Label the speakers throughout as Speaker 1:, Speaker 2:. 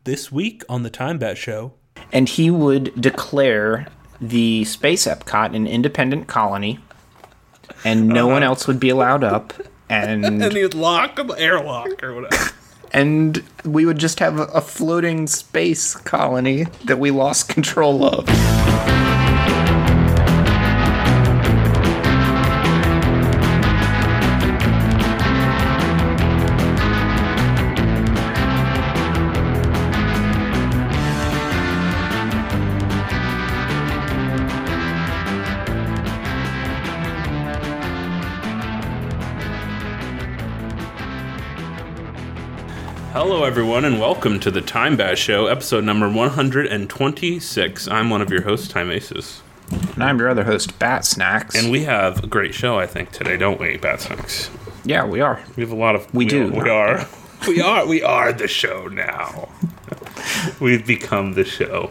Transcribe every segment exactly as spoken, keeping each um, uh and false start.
Speaker 1: this week on the Time Bat Show.
Speaker 2: And he would declare the Space Epcot an independent colony, and no uh-huh. one else would be allowed up. And,
Speaker 1: and he would lock an airlock or whatever.
Speaker 2: And we would just have a, a floating space colony that we lost control of.
Speaker 1: Hello, everyone, and welcome to the Time Bat Show, episode number one hundred twenty-six. I'm one of your hosts, Time Aces.
Speaker 2: And I'm your other host, Bat Snacks.
Speaker 1: And we have a great show, I think, today, don't we, Bat Snacks?
Speaker 2: Yeah, we are.
Speaker 1: We have a lot of...
Speaker 2: We, we do.
Speaker 1: Are, we are. We are. We are the show now. We've become the show.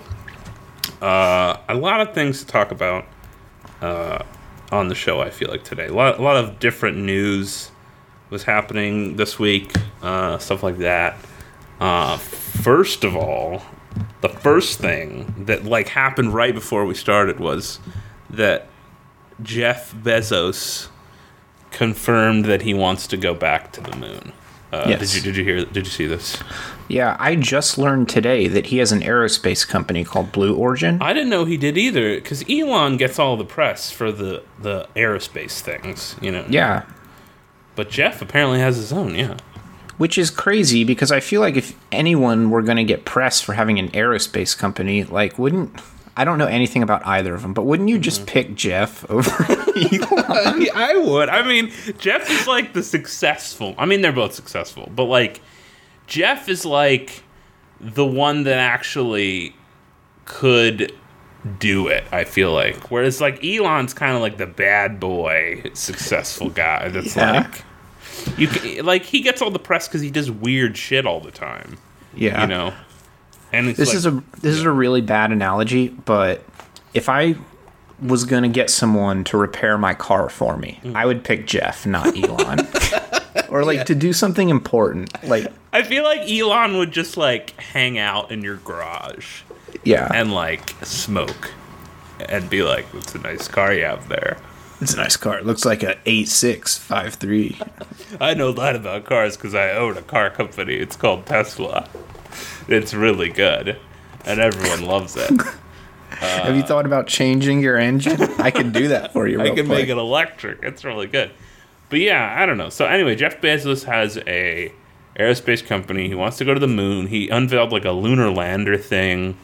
Speaker 1: Uh, a lot of things to talk about uh, on the show, I feel like, today. A lot, a lot of different news was happening this week, uh, stuff like that. Uh, first of all, the first thing that like happened right before we started was that Jeff Bezos confirmed that he wants to go back to the moon. Uh,
Speaker 2: yes.
Speaker 1: Did you did you hear? Did you see this?
Speaker 2: Yeah, I just learned today that he has an aerospace company called Blue Origin.
Speaker 1: I didn't know he did either, because Elon gets all the press for the the aerospace things, you know.
Speaker 2: Yeah.
Speaker 1: But Jeff apparently has his own, yeah.
Speaker 2: Which is crazy, because I feel like if anyone were going to get press for having an aerospace company, like, wouldn't... I don't know anything about either of them, but wouldn't you just mm-hmm. pick Jeff over Elon?
Speaker 1: I would. I mean, Jeff is, like, the successful... I mean, they're both successful, but, like, Jeff is, like, the one that actually could do it, I feel like. Whereas, like, Elon's kind of like the bad boy, successful guy that's yeah. like... You can, like, he gets all the press because he does weird shit all the time.
Speaker 2: Yeah.
Speaker 1: You know? And it's
Speaker 2: this
Speaker 1: like,
Speaker 2: is a this yeah. is a really bad analogy, but if I was going to get someone to repair my car for me, mm. I would pick Jeff, not Elon. Or, like, yeah. to do something important. Like,
Speaker 1: I feel like Elon would just, like, hang out in your garage.
Speaker 2: Yeah.
Speaker 1: And, like, smoke. And be like, "It's a nice car you have there."
Speaker 2: It's a nice car. It looks like a eight six five three.
Speaker 1: I know a lot about cars because I own a car company. It's called Tesla. It's really good. And everyone loves it. Uh,
Speaker 2: have you thought about changing your engine? I can do that for you real
Speaker 1: I can
Speaker 2: quick.
Speaker 1: make it electric. It's really good. But yeah, I don't know. So anyway, Jeff Bezos has a aerospace company. He wants to go to the moon. He unveiled like a lunar lander thing.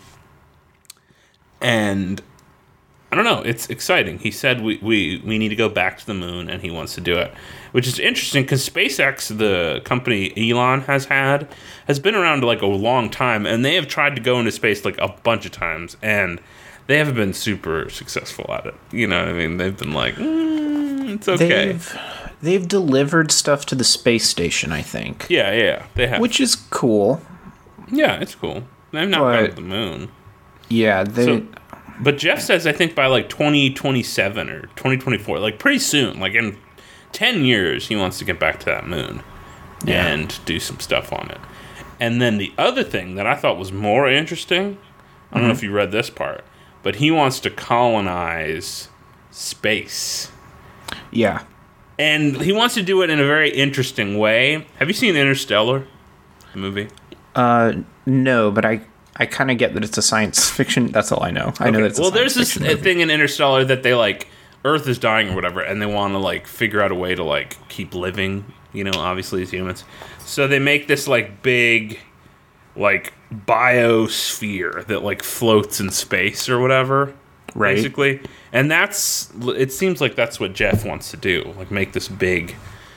Speaker 1: And I don't know. It's exciting. He said we, we, we need to go back to the moon, and he wants to do it, which is interesting because SpaceX, the company Elon has had, has been around like a long time, and they have tried to go into space like a bunch of times, and they haven't been super successful at it. You know what I mean? They've been like, mm, it's okay.
Speaker 2: They've, they've delivered stuff to the space station, I think.
Speaker 1: Yeah, yeah, they have.
Speaker 2: Which is cool.
Speaker 1: Yeah, it's cool. They've not
Speaker 2: but,
Speaker 1: gone to the moon.
Speaker 2: Yeah, they...
Speaker 1: So, but Jeff says, I think by like twenty twenty-seven or twenty twenty-four, like pretty soon, like in ten years, he wants to get back to that moon yeah. and do some stuff on it. And then the other thing that I thought was more interesting, I don't mm-hmm. know if you read this part, but he wants to colonize space.
Speaker 2: Yeah.
Speaker 1: And he wants to do it in a very interesting way. Have you seen Interstellar, the movie?
Speaker 2: Uh, no, but I... I kind of get that it's a science fiction. That's all I know. I okay. know that it's a
Speaker 1: well,
Speaker 2: science
Speaker 1: there's this
Speaker 2: movie.
Speaker 1: thing in Interstellar that they, like, Earth is dying or whatever, and they want to, like, figure out a way to, like, keep living, you know, obviously, as humans. So they make this, like, big, like, biosphere that, like, floats in space or whatever,
Speaker 2: right.
Speaker 1: basically. And that's, it seems like that's what Jeff wants to do, like, make this big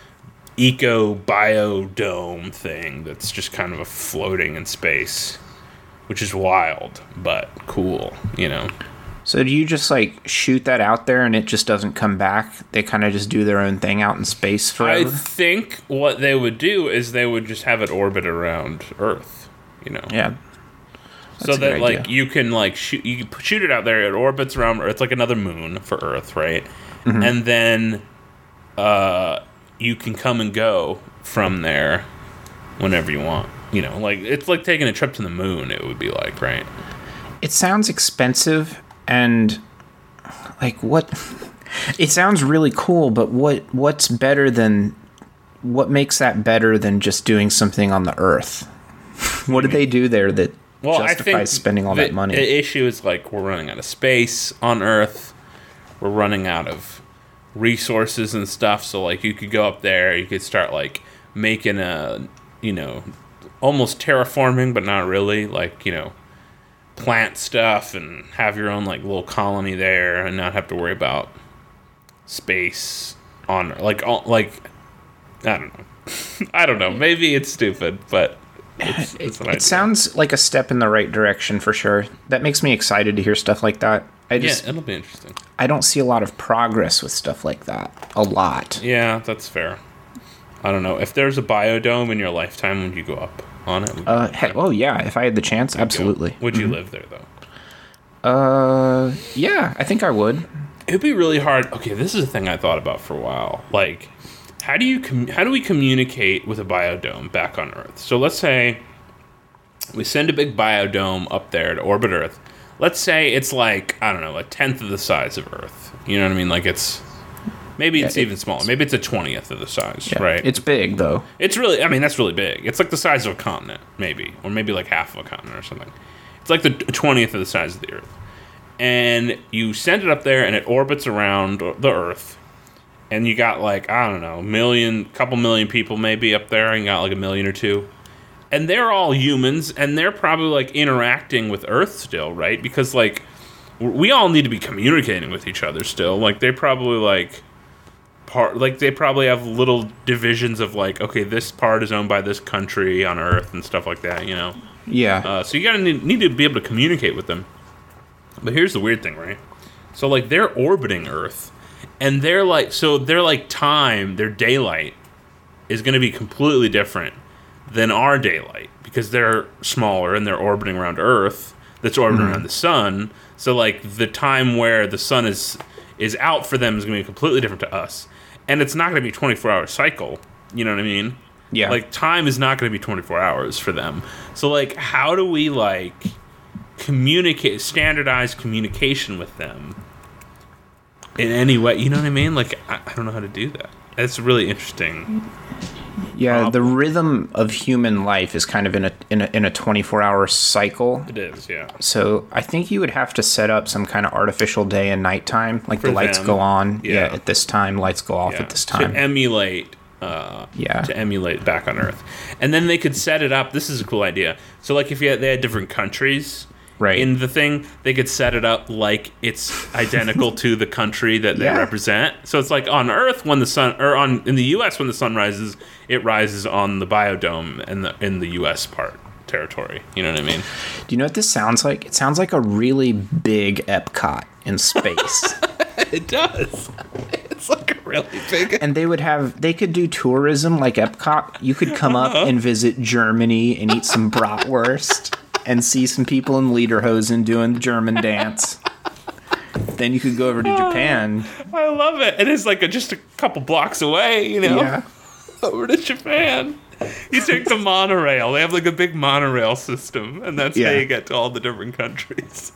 Speaker 1: eco-biodome thing that's just kind of a floating in space. Which is wild, but cool, you know.
Speaker 2: So do you just, like, shoot that out there and it just doesn't come back? They kind of just do their own thing out in space forever?
Speaker 1: I think what they would do is they would just have it orbit around Earth, you know.
Speaker 2: Yeah.
Speaker 1: That's so that, like, you can, like, shoot, you can shoot it out there, it orbits around Earth, like another moon for Earth, right? Mm-hmm. And then uh, you can come and go from there whenever you want. You know, like it's like taking a trip to the moon. It would be like, right?
Speaker 2: It sounds expensive and like what? It sounds really cool, but what? What's better than? What makes that better than just doing something on the Earth? What do they do there that
Speaker 1: well,
Speaker 2: justifies
Speaker 1: I think
Speaker 2: spending all
Speaker 1: the,
Speaker 2: that money?
Speaker 1: The issue is like we're running out of space on Earth. We're running out of resources and stuff. So like you could go up there, you could start like making a, you know, almost terraforming, but not really. Like, you know, plant stuff and have your own like little colony there and not have to worry about space on like all, like. I don't know. I don't know. Maybe it's stupid, but it's, it's an
Speaker 2: it
Speaker 1: idea.
Speaker 2: Sounds like a step in the right direction for sure. That makes me excited to hear stuff like that. I just,
Speaker 1: yeah, it'll be interesting.
Speaker 2: I don't see a lot of progress with stuff like that. A lot.
Speaker 1: Yeah, that's fair. I don't know. If there's a biodome in your lifetime, would you go up on it?
Speaker 2: Uh, heck, oh yeah, if I had the chance, absolutely.
Speaker 1: Go. Would you mm-hmm. live there though?
Speaker 2: Uh, yeah, I think I would.
Speaker 1: It'd be really hard. Okay, this is a thing I thought about for a while. Like, how do you com- how do we communicate with a biodome back on Earth? So let's say we send a big biodome up there to orbit Earth. Let's say it's like, I don't know, a tenth of the size of Earth. You know what I mean? Like it's maybe it's yeah, even smaller. Maybe it's a twentieth of the size,
Speaker 2: yeah,
Speaker 1: right?
Speaker 2: It's big though.
Speaker 1: It's really, I mean, that's really big. It's like the size of a continent, maybe, or maybe like half of a continent or something. It's like the twentieth of the size of the Earth. And you send it up there and it orbits around the Earth. And you got like, I don't know, a million, couple million people maybe up there, and you got like a million or two. And they're all humans, and they're probably like interacting with Earth still, right? Because like, we all need to be communicating with each other still. Like, they probably like, part, like they probably have little divisions of like, okay, this part is owned by this country on Earth and stuff like that, you know?
Speaker 2: Yeah.
Speaker 1: Uh, so you gotta need, need to be able to communicate with them. But here's the weird thing, right? So like, they're orbiting Earth. And they're like, so they're like time, their daylight is going to be completely different than our daylight because they're smaller and they're orbiting around Earth that's orbiting mm-hmm. around the sun. So like the time where the sun is is out for them is going to be completely different to us. And it's not going to be a twenty-four hour cycle. You know what I mean?
Speaker 2: Yeah.
Speaker 1: Like time is not going to be twenty-four hours for them. So like, how do we like communicate, standardize communication with them? In any way, you know what I mean? Like, I, I don't know how to do that. It's really interesting.
Speaker 2: Yeah,
Speaker 1: problem.
Speaker 2: The rhythm of human life is kind of in a in a in a twenty-four hour cycle.
Speaker 1: It is, yeah.
Speaker 2: So I think you would have to set up some kind of artificial day and night time, like
Speaker 1: For
Speaker 2: the lights
Speaker 1: them.
Speaker 2: go on,
Speaker 1: yeah.
Speaker 2: yeah, at this time, lights go off
Speaker 1: yeah.
Speaker 2: at this time.
Speaker 1: To emulate, uh,
Speaker 2: yeah,
Speaker 1: to emulate back on Earth, and then they could set it up. This is a cool idea. So, like, if you had, they had different countries.
Speaker 2: Right.
Speaker 1: In the thing, they could set it up like it's identical to the country that they
Speaker 2: yeah.
Speaker 1: represent. So it's like on Earth when the sun, or on in the U S when the sun rises, it rises on the biodome in the in the U S part territory. You know what I mean?
Speaker 2: Do you know what this sounds like? It sounds like a really big Epcot in space.
Speaker 1: It does. It's like a really big.
Speaker 2: And they would have, they could do tourism like Epcot. You could come up and visit Germany and eat some bratwurst. And see some people in lederhosen doing the German dance. Then you could go over to Japan.
Speaker 1: I love it. And it's like a, just a couple blocks away, you know?
Speaker 2: Yeah.
Speaker 1: Over to Japan. You take the monorail. They have like a big monorail system. And that's
Speaker 2: yeah.
Speaker 1: how you get to all the different countries.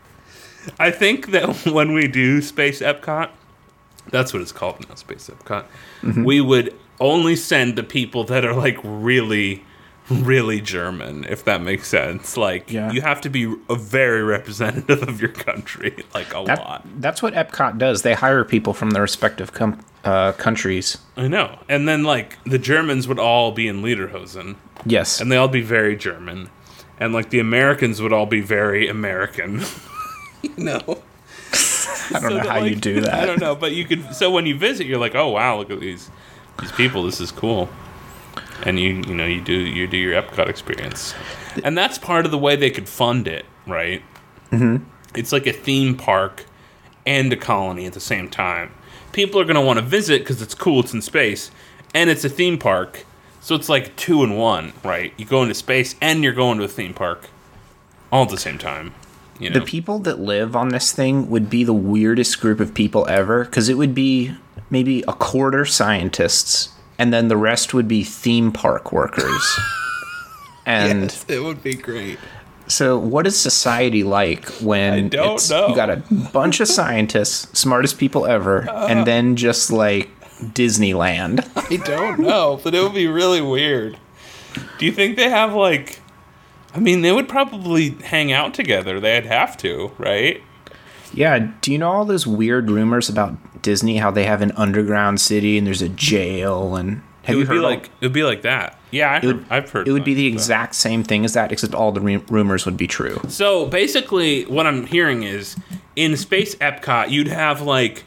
Speaker 1: I think that when we do Space Epcot, that's what it's called now, Space Epcot, mm-hmm. we would only send the people that are like really... really German, if that makes sense. Like,
Speaker 2: yeah.
Speaker 1: you have to be a very representative of your country, like a
Speaker 2: that,
Speaker 1: lot.
Speaker 2: That's what Epcot does. They hire people from their respective com- uh, countries.
Speaker 1: I know. And then, like, the Germans would all be in lederhosen.
Speaker 2: Yes.
Speaker 1: And they all be very German. And, like, the Americans would all be very American. You know?
Speaker 2: I don't so know that, how like, you do that.
Speaker 1: I don't know, but you could... So when you visit, you're like, oh, wow, look at these these people. This is cool. And you you know you do you do your Epcot experience, and that's part of the way they could fund it, right?
Speaker 2: Mm-hmm.
Speaker 1: It's like a theme park and a colony at the same time. People are going to want to visit because it's cool, it's in space, and it's a theme park, so it's like two in one, right? You go into space and you're going to a theme park all at the same time. You know?
Speaker 2: The people that live on this thing would be the weirdest group of people ever, because it would be maybe a quarter scientists. And then the rest would be theme park workers. And
Speaker 1: yes, it would be great.
Speaker 2: So what is society like when
Speaker 1: I don't
Speaker 2: it's,
Speaker 1: know.
Speaker 2: you got a bunch of scientists, smartest people ever, uh, and then just like Disneyland?
Speaker 1: I don't know, but it would be really weird. Do you think they have like, I mean, they would probably hang out together. They'd have to, right?
Speaker 2: Yeah. Do you know all those weird rumors about Disney, how they have an underground city and there's a jail and... Have
Speaker 1: it would
Speaker 2: you heard
Speaker 1: be like
Speaker 2: all?
Speaker 1: it would be like that. Yeah, I heard,
Speaker 2: would,
Speaker 1: I've heard.
Speaker 2: It would be the
Speaker 1: that.
Speaker 2: exact same thing as that, except all the re- rumors would be true.
Speaker 1: So basically, what I'm hearing is in Space Epcot, you'd have like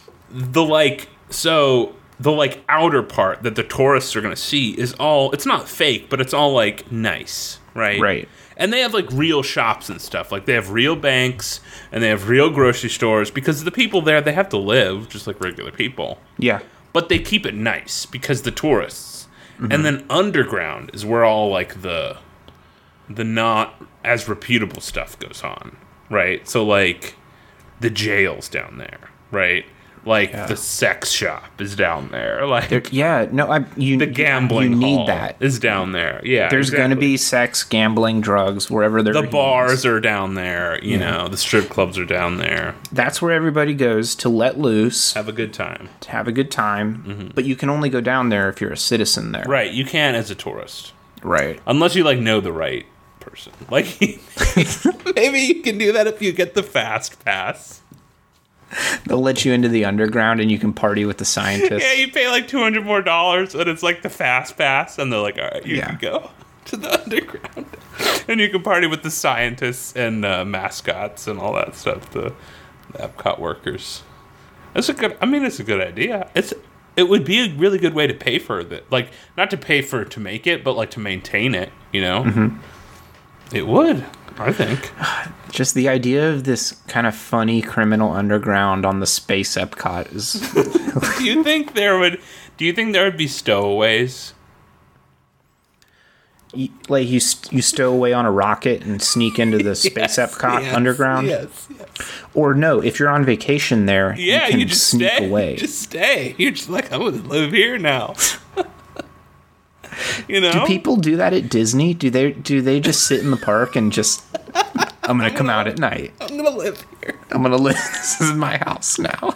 Speaker 1: the like so the like outer part that the tourists are gonna see is all. It's not fake, but it's all like nice, right?
Speaker 2: Right.
Speaker 1: And they have like real shops and stuff. Like they have real banks and they have real grocery stores because the people there, they have to live just like regular people.
Speaker 2: Yeah.
Speaker 1: But they keep it nice because the tourists. Mm-hmm. And then underground is where all like the the not as reputable stuff goes on, right? So like the jail's down there, right? Like yeah. the sex shop is down there. Like
Speaker 2: there, yeah, no, I you
Speaker 1: the gambling
Speaker 2: you need
Speaker 1: hall
Speaker 2: that
Speaker 1: is down there. Yeah,
Speaker 2: there's
Speaker 1: exactly.
Speaker 2: going to be sex, gambling, drugs wherever they're.
Speaker 1: The bars are down there. You yeah. know, the strip clubs are down there.
Speaker 2: That's where everybody goes to let loose,
Speaker 1: have a good time,
Speaker 2: to have a good time. Mm-hmm. But you can only go down there if you're a citizen there.
Speaker 1: Right, you can't as a tourist.
Speaker 2: Right,
Speaker 1: unless you like know the right person. Like maybe you can do that if you get the fast pass.
Speaker 2: They'll let you into the underground and you can party with the scientists.
Speaker 1: Yeah, you pay like two hundred more dollars and it's like the fast pass and they're like, all right, you yeah. can go to the underground. And you can party with the scientists and uh, mascots and all that stuff, the, the Epcot workers. It's a good, I mean, it's a good idea. It's It would be a really good way to pay for it. Like, not to pay for to make it, but like to maintain it, you know? Mm-hmm. It would. I think.
Speaker 2: Just the idea of this kind of funny criminal underground on the Space Epcot is...
Speaker 1: do you think there would... Do you think there would be stowaways?
Speaker 2: You, like you you stow away on a rocket and sneak into the Space yes, Epcot
Speaker 1: yes,
Speaker 2: underground?
Speaker 1: Yes, yes.
Speaker 2: Or no, if you're on vacation there,
Speaker 1: yeah,
Speaker 2: you can
Speaker 1: you just
Speaker 2: sneak
Speaker 1: stay.
Speaker 2: away.
Speaker 1: Just stay. You're just like, I'm going to live here now. You know?
Speaker 2: Do people do that at Disney? Do they do they just sit in the park and just I'm gonna come out at night.
Speaker 1: I'm gonna live here.
Speaker 2: I'm gonna live this is my house now.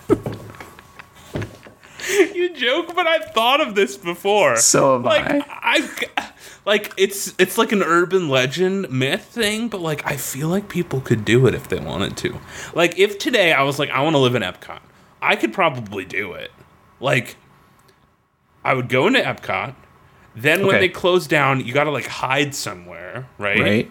Speaker 1: You joke, but I've thought of this before.
Speaker 2: So have
Speaker 1: like,
Speaker 2: I.
Speaker 1: I like it's it's like an urban legend myth thing, but like I feel like people could do it if they wanted to. Like if today I was like, I want to live in Epcot, I could probably do it. Like I would go into Epcot. Then okay. when they close down, you got to like hide somewhere, right?
Speaker 2: Right.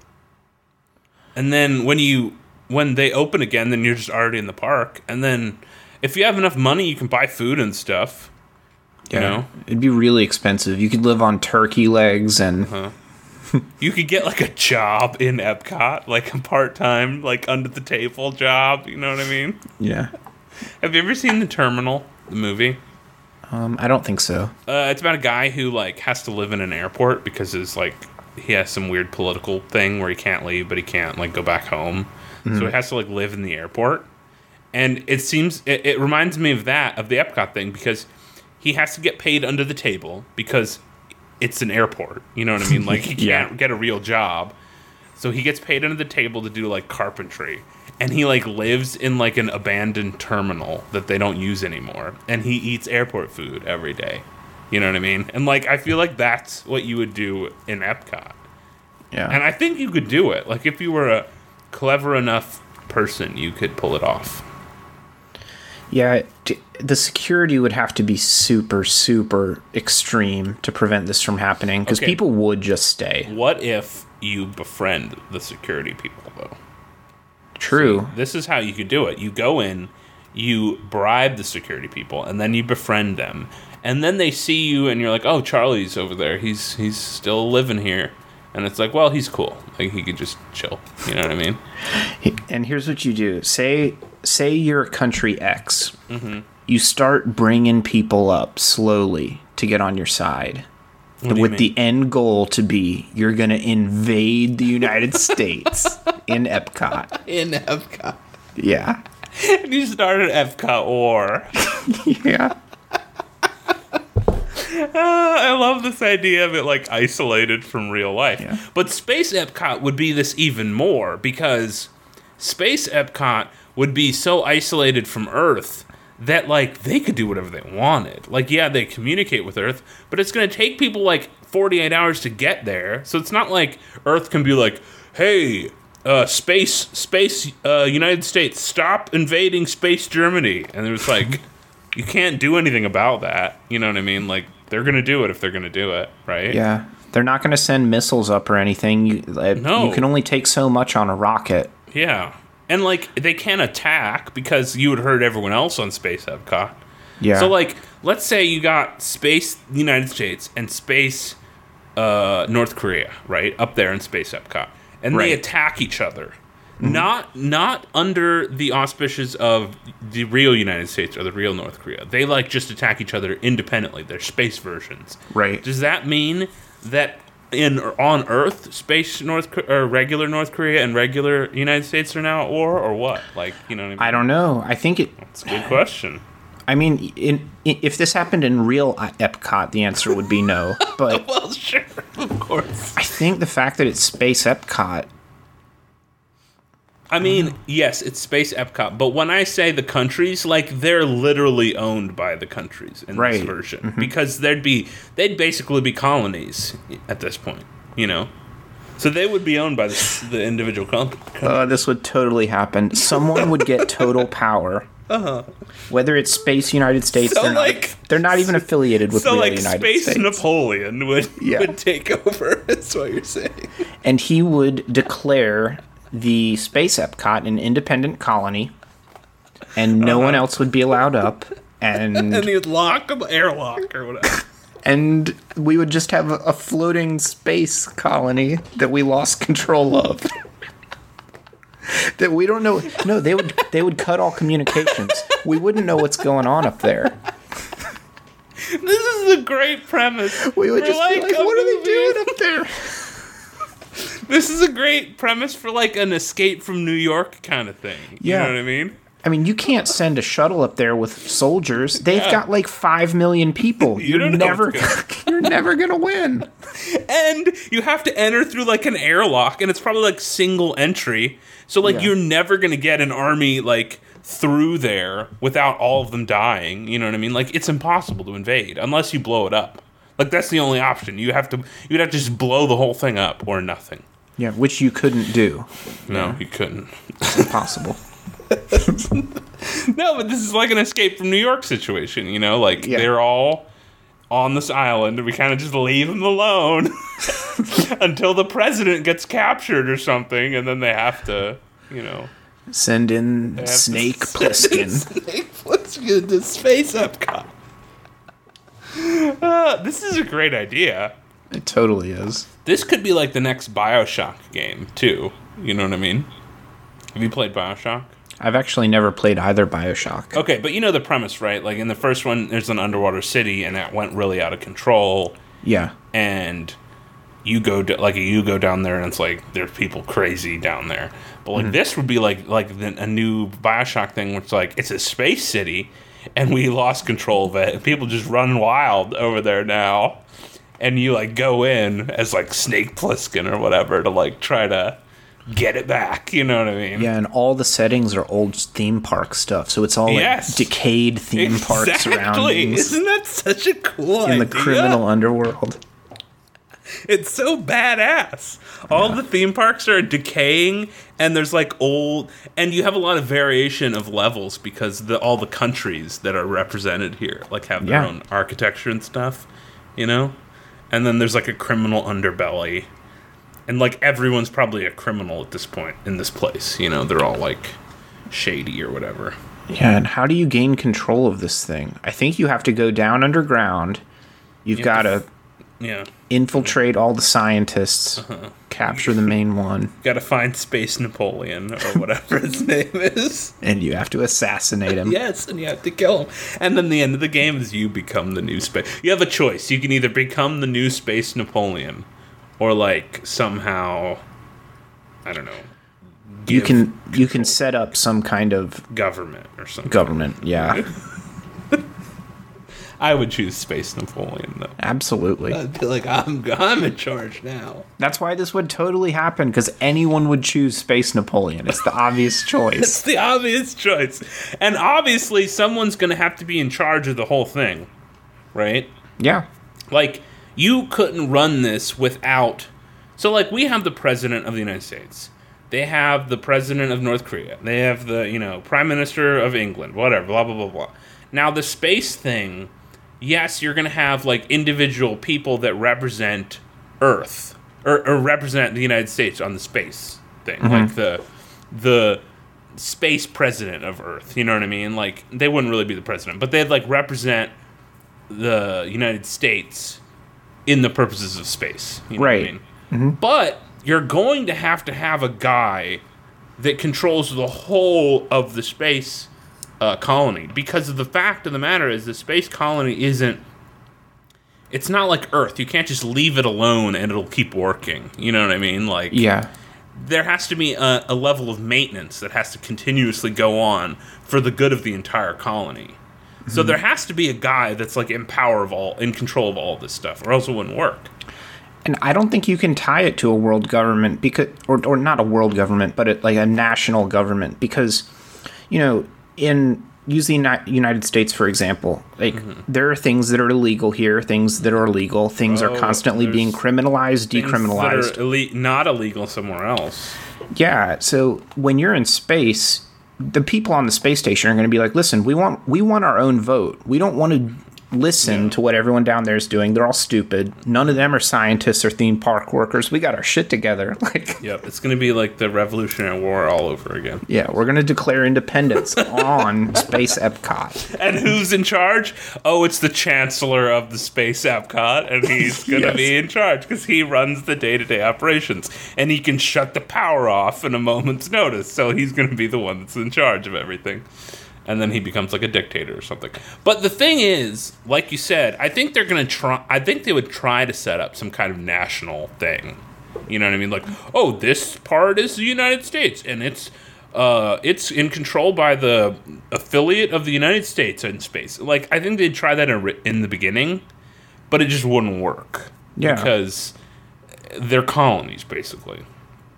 Speaker 1: And then when you when they open again, then you're just already in the park. And then if you have enough money, you can buy food and stuff.
Speaker 2: Yeah.
Speaker 1: You know?
Speaker 2: It'd be really expensive. You could live on turkey legs and
Speaker 1: uh-huh. You could get like a job in Epcot, like a part-time like under the table job, you know what I mean?
Speaker 2: Yeah.
Speaker 1: Have you ever seen The Terminal, the movie?
Speaker 2: Um, I don't think so.
Speaker 1: Uh, it's about a guy who like has to live in an airport because his like he has some weird political thing where he can't leave, but he can't like go back home, mm-hmm. so he has to like live in the airport. And it seems it, it reminds me of that of the Epcot thing because he has to get paid under the table because it's an airport. You know what I mean? Like he can't yeah. get a real job, so he gets paid under the table to do like carpentry. And he, like, lives in, like, an abandoned terminal that they don't use anymore. And he eats airport food every day. You know what I mean? And, like, I feel like that's what you would do in Epcot.
Speaker 2: Yeah.
Speaker 1: And I think you could do it. Like, if you were a clever enough person, you could pull it off.
Speaker 2: Yeah, the security would have to be super, super extreme to prevent this from happening. Because okay. people would just stay.
Speaker 1: What if you befriend the security people, though?
Speaker 2: True.
Speaker 1: See, this is how you could do it. You go in, you bribe the security people, and then you befriend them. And then they see you, and you're like, oh, Charlie's over there. He's he's still living here. And it's like, well, he's cool. Like, he could just chill. You know what I mean?
Speaker 2: And here's what you do. Say, say you're country X. Mm-hmm. You start bringing people up slowly to get on your side. With the end goal to be, you're going to invade the United States in Epcot.
Speaker 1: In Epcot.
Speaker 2: Yeah.
Speaker 1: And you start an Epcot war.
Speaker 2: Yeah.
Speaker 1: Uh, I love this idea of it like isolated from real life.
Speaker 2: Yeah.
Speaker 1: But Space Epcot would be this even more because Space Epcot would be so isolated from Earth that like they could do whatever they wanted. Like, yeah, they communicate with Earth, but it's going to take people like forty-eight hours to get there. So it's not like Earth can be like, hey, uh, space, space, uh, United States, stop invading space Germany. And it was like, you can't do anything about that. You know what I mean? Like, they're going to do it if they're going to do it, right?
Speaker 2: Yeah. They're not going to send missiles up or anything. You, uh,
Speaker 1: No.
Speaker 2: you can only take so much on a rocket.
Speaker 1: Yeah. And, like, they can't attack because you would hurt everyone else on Space Epcot.
Speaker 2: Yeah.
Speaker 1: So, like, let's say you got Space United States and Space uh, North Korea, right? Up there in Space Epcot. And they
Speaker 2: Right.
Speaker 1: attack each other. Mm-hmm. Not not under the auspices of the real United States or the real North Korea. They, like, just attack each other independently. They're space versions.
Speaker 2: Right.
Speaker 1: Does that mean that in on Earth, space North Ko- or regular North Korea and regular United States are now at war, or what? Like, you know what I mean?
Speaker 2: I don't know. I think it...
Speaker 1: It's a good question.
Speaker 2: I mean, in, in, if this happened in real Epcot, the answer would be no. But
Speaker 1: Well, sure, of course.
Speaker 2: I think the fact that it's Space Epcot...
Speaker 1: I mean, yes, it's Space Epcot, but when I say the countries, like, they're literally owned by the countries in
Speaker 2: Right.
Speaker 1: this version. Mm-hmm. Because there'd be, they'd basically be colonies at this point, you know? So they would be owned by the, the individual countries.
Speaker 2: Uh, this would totally happen. Someone would get total power. Uh-huh. Whether it's Space United States,
Speaker 1: So,
Speaker 2: they're,
Speaker 1: like-
Speaker 2: not, they're not even affiliated with
Speaker 1: So,
Speaker 2: real
Speaker 1: like,
Speaker 2: United
Speaker 1: Space
Speaker 2: States.
Speaker 1: Napoleon would,
Speaker 2: Yeah.
Speaker 1: would take over, that's what you're saying.
Speaker 2: And he would declare the Space Epcot an independent colony, and no
Speaker 1: Uh-huh.
Speaker 2: one else would be allowed up, and
Speaker 1: And he would lock the airlock or whatever.
Speaker 2: and we would just have a, a floating space colony that we lost control of. That we don't know. No, they would they would cut all communications. We wouldn't know what's going on up there.
Speaker 1: This is a great premise.
Speaker 2: We would
Speaker 1: for,
Speaker 2: just be like,
Speaker 1: a
Speaker 2: "What are they
Speaker 1: movie."
Speaker 2: doing up there?"
Speaker 1: This is a great premise for like an Escape from New York kind of thing. You
Speaker 2: Yeah.
Speaker 1: know what I mean?
Speaker 2: I mean, you can't send a shuttle up there with soldiers. They've
Speaker 1: Yeah.
Speaker 2: got like five million people.
Speaker 1: You
Speaker 2: You're
Speaker 1: don't know
Speaker 2: never,
Speaker 1: what's
Speaker 2: you're never gonna win.
Speaker 1: And you have to enter through like an airlock, and it's probably like single entry. So like
Speaker 2: Yeah.
Speaker 1: you're never gonna get an army like through there without all of them dying. You know what I mean? Like it's impossible to invade unless you blow it up. Like that's the only option. You have to you'd have to just blow the whole thing up or nothing.
Speaker 2: Yeah, which you couldn't do.
Speaker 1: No, you couldn't.
Speaker 2: It's impossible.
Speaker 1: No, but this is like an Escape from New York situation, you know? Like,
Speaker 2: Yeah.
Speaker 1: they're all on this island, and we kind of just leave them alone until the president gets captured or something, and then they have to, you know...
Speaker 2: Send in
Speaker 1: have to
Speaker 2: Snake
Speaker 1: send
Speaker 2: Plissken.
Speaker 1: Snake Plissken to Space Epcot. Uh, this is a great idea.
Speaker 2: It totally is.
Speaker 1: This could be like the next Bioshock game, too. You know what I mean? Have you played Bioshock?
Speaker 2: I've actually never played either Bioshock.
Speaker 1: Okay, but you know the premise, right? Like in the first one, there's an underwater city, and that went really out of control.
Speaker 2: Yeah.
Speaker 1: And you go d- like you go down there, and it's like there's people crazy down there. But like this would be like like the, a new Bioshock thing, which like it's a space city, and we lost control of it. And people just run wild over there now, and you like go in as like Snake Plissken or whatever to like try to get it back. You know what I mean?
Speaker 2: Yeah, and all the settings are old theme park stuff, so it's all like
Speaker 1: Yes.
Speaker 2: decayed theme park
Speaker 1: Exactly.
Speaker 2: surroundings
Speaker 1: Isn't that such a cool
Speaker 2: in
Speaker 1: idea?
Speaker 2: the criminal underworld.
Speaker 1: It's so badass. All the theme parks are decaying, and there's like old, and you have a lot of variation of levels because the all the countries that are represented here like have their
Speaker 2: Yeah.
Speaker 1: own architecture and stuff, you know. And then there's like a criminal underbelly, and like everyone's probably a criminal at this point in this place. You know, they're all like shady or whatever.
Speaker 2: Yeah, and how do you gain control of this thing? I think you have to go down underground. You've
Speaker 1: You
Speaker 2: got
Speaker 1: have
Speaker 2: to
Speaker 1: Yeah,
Speaker 2: infiltrate all the scientists,
Speaker 1: Uh-huh.
Speaker 2: capture the main one,
Speaker 1: got to find Space Napoleon or whatever his name is.
Speaker 2: and you have to assassinate him.
Speaker 1: Yes, and you have to kill him. And then the end of the game is you become the new space. You have a choice. You can either become the new Space Napoleon, or like somehow, I don't know.
Speaker 2: You
Speaker 1: give
Speaker 2: can you can set up some kind of
Speaker 1: government or something.
Speaker 2: government. Yeah.
Speaker 1: I would choose Space Napoleon, though.
Speaker 2: Absolutely.
Speaker 1: I'd be like, I'm, I'm in charge now.
Speaker 2: That's why this would totally happen, because anyone would choose Space Napoleon. It's the obvious choice.
Speaker 1: It's the obvious choice. And obviously, someone's going to have to be in charge of the whole thing, right?
Speaker 2: Yeah.
Speaker 1: Like, you couldn't run this without... So, like, we have the President of the United States. They have the President of North Korea. They have the, you know, Prime Minister of England, whatever, blah, blah, blah, blah. Now, the space thing... Yes, you're going to have, like, individual people that represent Earth, or, or represent the United States on the space thing. Mm-hmm. Like, the the space president of Earth, you know what I mean? Like, they wouldn't really be the president, but they'd, like, represent the United States in the purposes of space. You know
Speaker 2: right.
Speaker 1: what I mean?
Speaker 2: Mm-hmm.
Speaker 1: But you're going to have to have a guy that controls the whole of the space Uh, colony, because of the fact of the matter is the space colony isn't it's not like Earth. You can't just leave it alone and it'll keep working, you know what I mean? Like,
Speaker 2: yeah,
Speaker 1: there has to be a, a level of maintenance that has to continuously go on for the good of the entire colony. Mm-hmm. So there has to be a guy that's like in power of all in control of all of this stuff, or else it wouldn't work.
Speaker 2: And I don't think you can tie it to a world government, because or, or not a world government, but it, like a national government, because, you know, in use the United States, for example, like mm-hmm. there are things that are illegal here, things that are illegal, things oh, are constantly being criminalized, decriminalized.
Speaker 1: That are ille- not illegal somewhere else.
Speaker 2: Yeah, so when you're in space, the people on the space station are going to be like, listen, we want we want our own vote. We don't want to listen yeah. to what everyone down there is doing. They're all stupid. None of them are scientists or theme park workers. We got our shit together. Like,
Speaker 1: yep, it's going to be like the Revolutionary War all over again.
Speaker 2: Yeah, we're going to declare independence on Space Epcot.
Speaker 1: And who's in charge? Oh, it's the Chancellor of the Space Epcot, and he's going to yes. be in charge because he runs the day-to-day operations, and he can shut the power off in a moment's notice. So he's going to be the one that's in charge of everything. And then he becomes like a dictator or something. But the thing is, like you said, I think they're going to try, I think they would try to set up some kind of national thing. You know what I mean? Like, oh, this part is the United States, and it's uh, it's in control by the affiliate of the United States in space. Like, I think they'd try that in, in the beginning, but it just wouldn't work.
Speaker 2: Yeah.
Speaker 1: Because they're colonies, basically.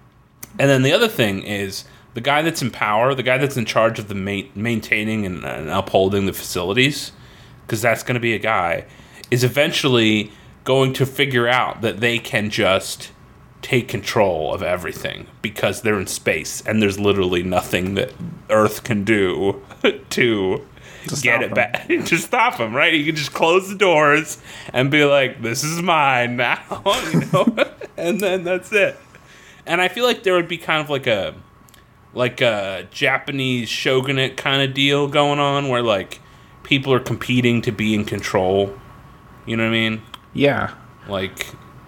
Speaker 1: And then the other thing is, the guy that's in power, the guy that's in charge of the ma- maintaining and, and upholding the facilities, because that's going to be a guy, is eventually going to figure out that they can just take control of everything because they're in space and there's literally nothing that Earth can do to, to get it back, to stop them, right? You can just close the doors and be like, this is mine now, you know? And then that's it. And I feel like there would be kind of like a like a Japanese shogunate kind of deal going on where, like, people are competing to be in control. You know what I mean?
Speaker 2: Yeah.
Speaker 1: Like,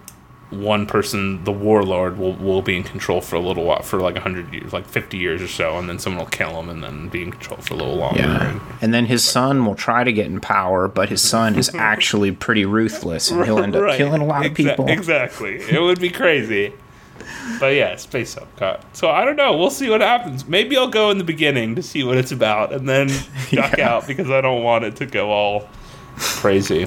Speaker 1: one person, the warlord, will, will be in control for a little while, for like one hundred years, like fifty years or so, and then someone will kill him and then be in control for a little longer.
Speaker 2: Yeah. And, and then his son will try to get in power, but his son is actually pretty ruthless, and he'll end up right. killing a lot of
Speaker 1: Exa-
Speaker 2: people.
Speaker 1: Exactly. It would be crazy. But yeah, Space Epcot. So I don't know. We'll see what happens. Maybe I'll go in the beginning to see what it's about and then duck yeah. out because I don't want it to go all crazy.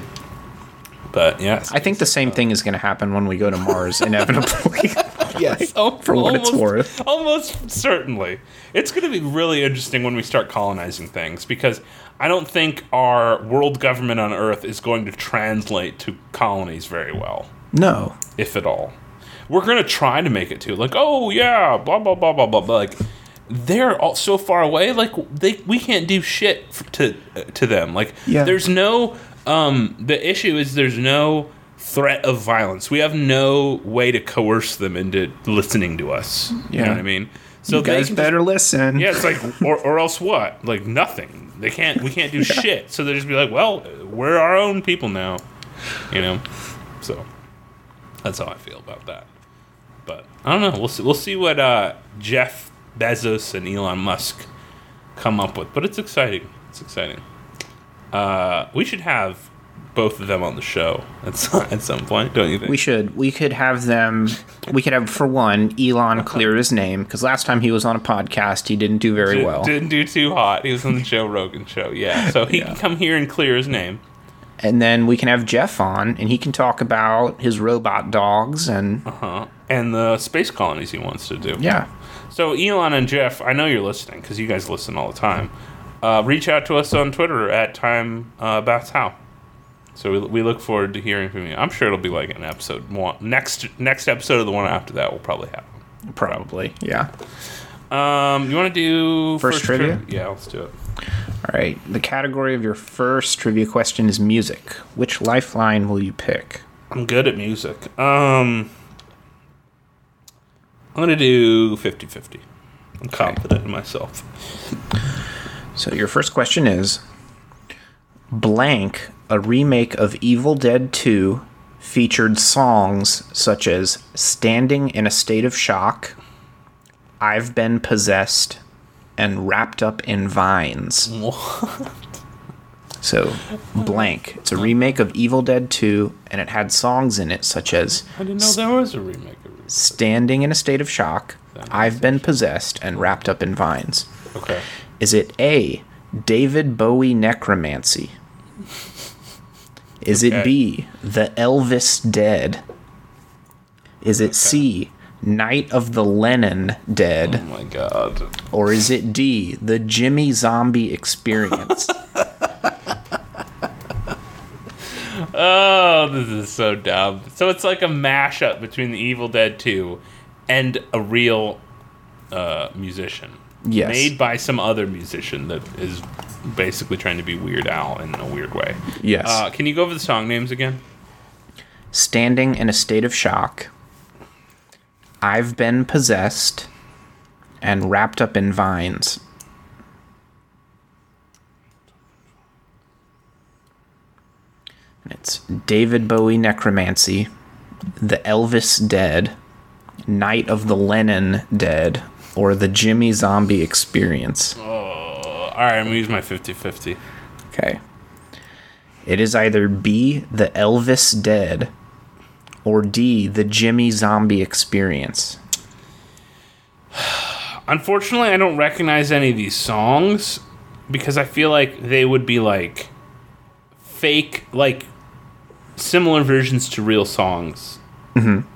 Speaker 1: But yeah.
Speaker 2: I think the same thing is going to happen when we go to Mars, inevitably.
Speaker 1: Yes.
Speaker 2: Like, for what
Speaker 1: almost,
Speaker 2: it's worth.
Speaker 1: Almost certainly. It's going to be really interesting when we start colonizing things because I don't think our world government on Earth is going to translate to colonies very well.
Speaker 2: No.
Speaker 1: If at all. We're going to try to make it to, like, oh, yeah, blah, blah, blah, blah, blah, blah. Like, they're all so far away, like, they we can't do shit for, to uh, to them. Like, yeah. there's no, um, the issue is there's no threat of violence. We have no way to coerce them into listening to us. You yeah. know what I mean?
Speaker 2: So you guys better just, listen.
Speaker 1: Yeah, it's like, or, or else what? Like, nothing. They can't, we can't do yeah. shit. So they just be like, well, we're our own people now. You know? So, that's how I feel about that. But I don't know. We'll see. We'll see what uh, Jeff Bezos and Elon Musk come up with. But it's exciting. It's exciting. Uh, we should have both of them on the show at some, at some point, don't you think?
Speaker 2: We should. We could have them. We could have, for one, Elon clear his name because last time he was on a podcast, he didn't do very
Speaker 1: Did,
Speaker 2: well.
Speaker 1: Didn't do too hot. He was on the Joe Rogan show. Yeah. So he yeah. can come here and clear his name.
Speaker 2: And then we can have Jeff on, and he can talk about his robot dogs and
Speaker 1: Uh-huh. And the space colonies he wants to do.
Speaker 2: yeah.
Speaker 1: So Elon and Jeff, I know you're listening because you guys listen all the time. Uh, reach out to us on Twitter at Time uh, Bats How. So we, we look forward to hearing from you. I'm sure it'll be like an episode one. Next next episode of the one after that will probably happen.
Speaker 2: Probably, yeah.
Speaker 1: Um, you want to do
Speaker 2: First trivia?
Speaker 1: tri- yeah, let's do it.
Speaker 2: All right. The category of your first trivia question is music. Which lifeline will you pick?
Speaker 1: I'm good at music. Um, I'm gonna do fifty-fifty. I'm confident in myself.
Speaker 2: So your first question is, blank, a remake of Evil Dead two, featured songs such as Standing in a State of Shock, I've Been Possessed, and Wrapped Up in Vines.
Speaker 1: What?
Speaker 2: So, blank. It's a remake of Evil Dead two, and it had songs in it such as
Speaker 1: I didn't know there was a remake of it.
Speaker 2: Standing in a State of Shock, I've Been Possessed, and Wrapped Up in Vines.
Speaker 1: Okay.
Speaker 2: Is it A, David Bowie Necromancy? Is
Speaker 1: Okay.
Speaker 2: it B, The Elvis Dead? Is it C, Night of the Lennon Dead?
Speaker 1: Oh my god.
Speaker 2: Or is it D, The Jimmy Zombie Experience?
Speaker 1: Oh, this is so dumb. So it's like a mashup between the Evil Dead two and a real uh, musician.
Speaker 2: Yes.
Speaker 1: Made by some other musician that is basically trying to be Weird Al in a weird way.
Speaker 2: Yes.
Speaker 1: Uh, can you go over the song names again?
Speaker 2: Standing in a State of Shock, I've Been Possessed, and Wrapped Up in Vines. And it's David Bowie Necromancy, The Elvis Dead, Night of the Lennon Dead, or The Jimmy Zombie Experience.
Speaker 1: Oh, all right, I'm going to use my fifty-fifty.
Speaker 2: Okay. It is either B, The Elvis Dead, or D, The Jimmy Zombie Experience.
Speaker 1: Unfortunately, I don't recognize any of these songs because I feel like they would be like fake, like similar versions to real songs. Mm-hmm.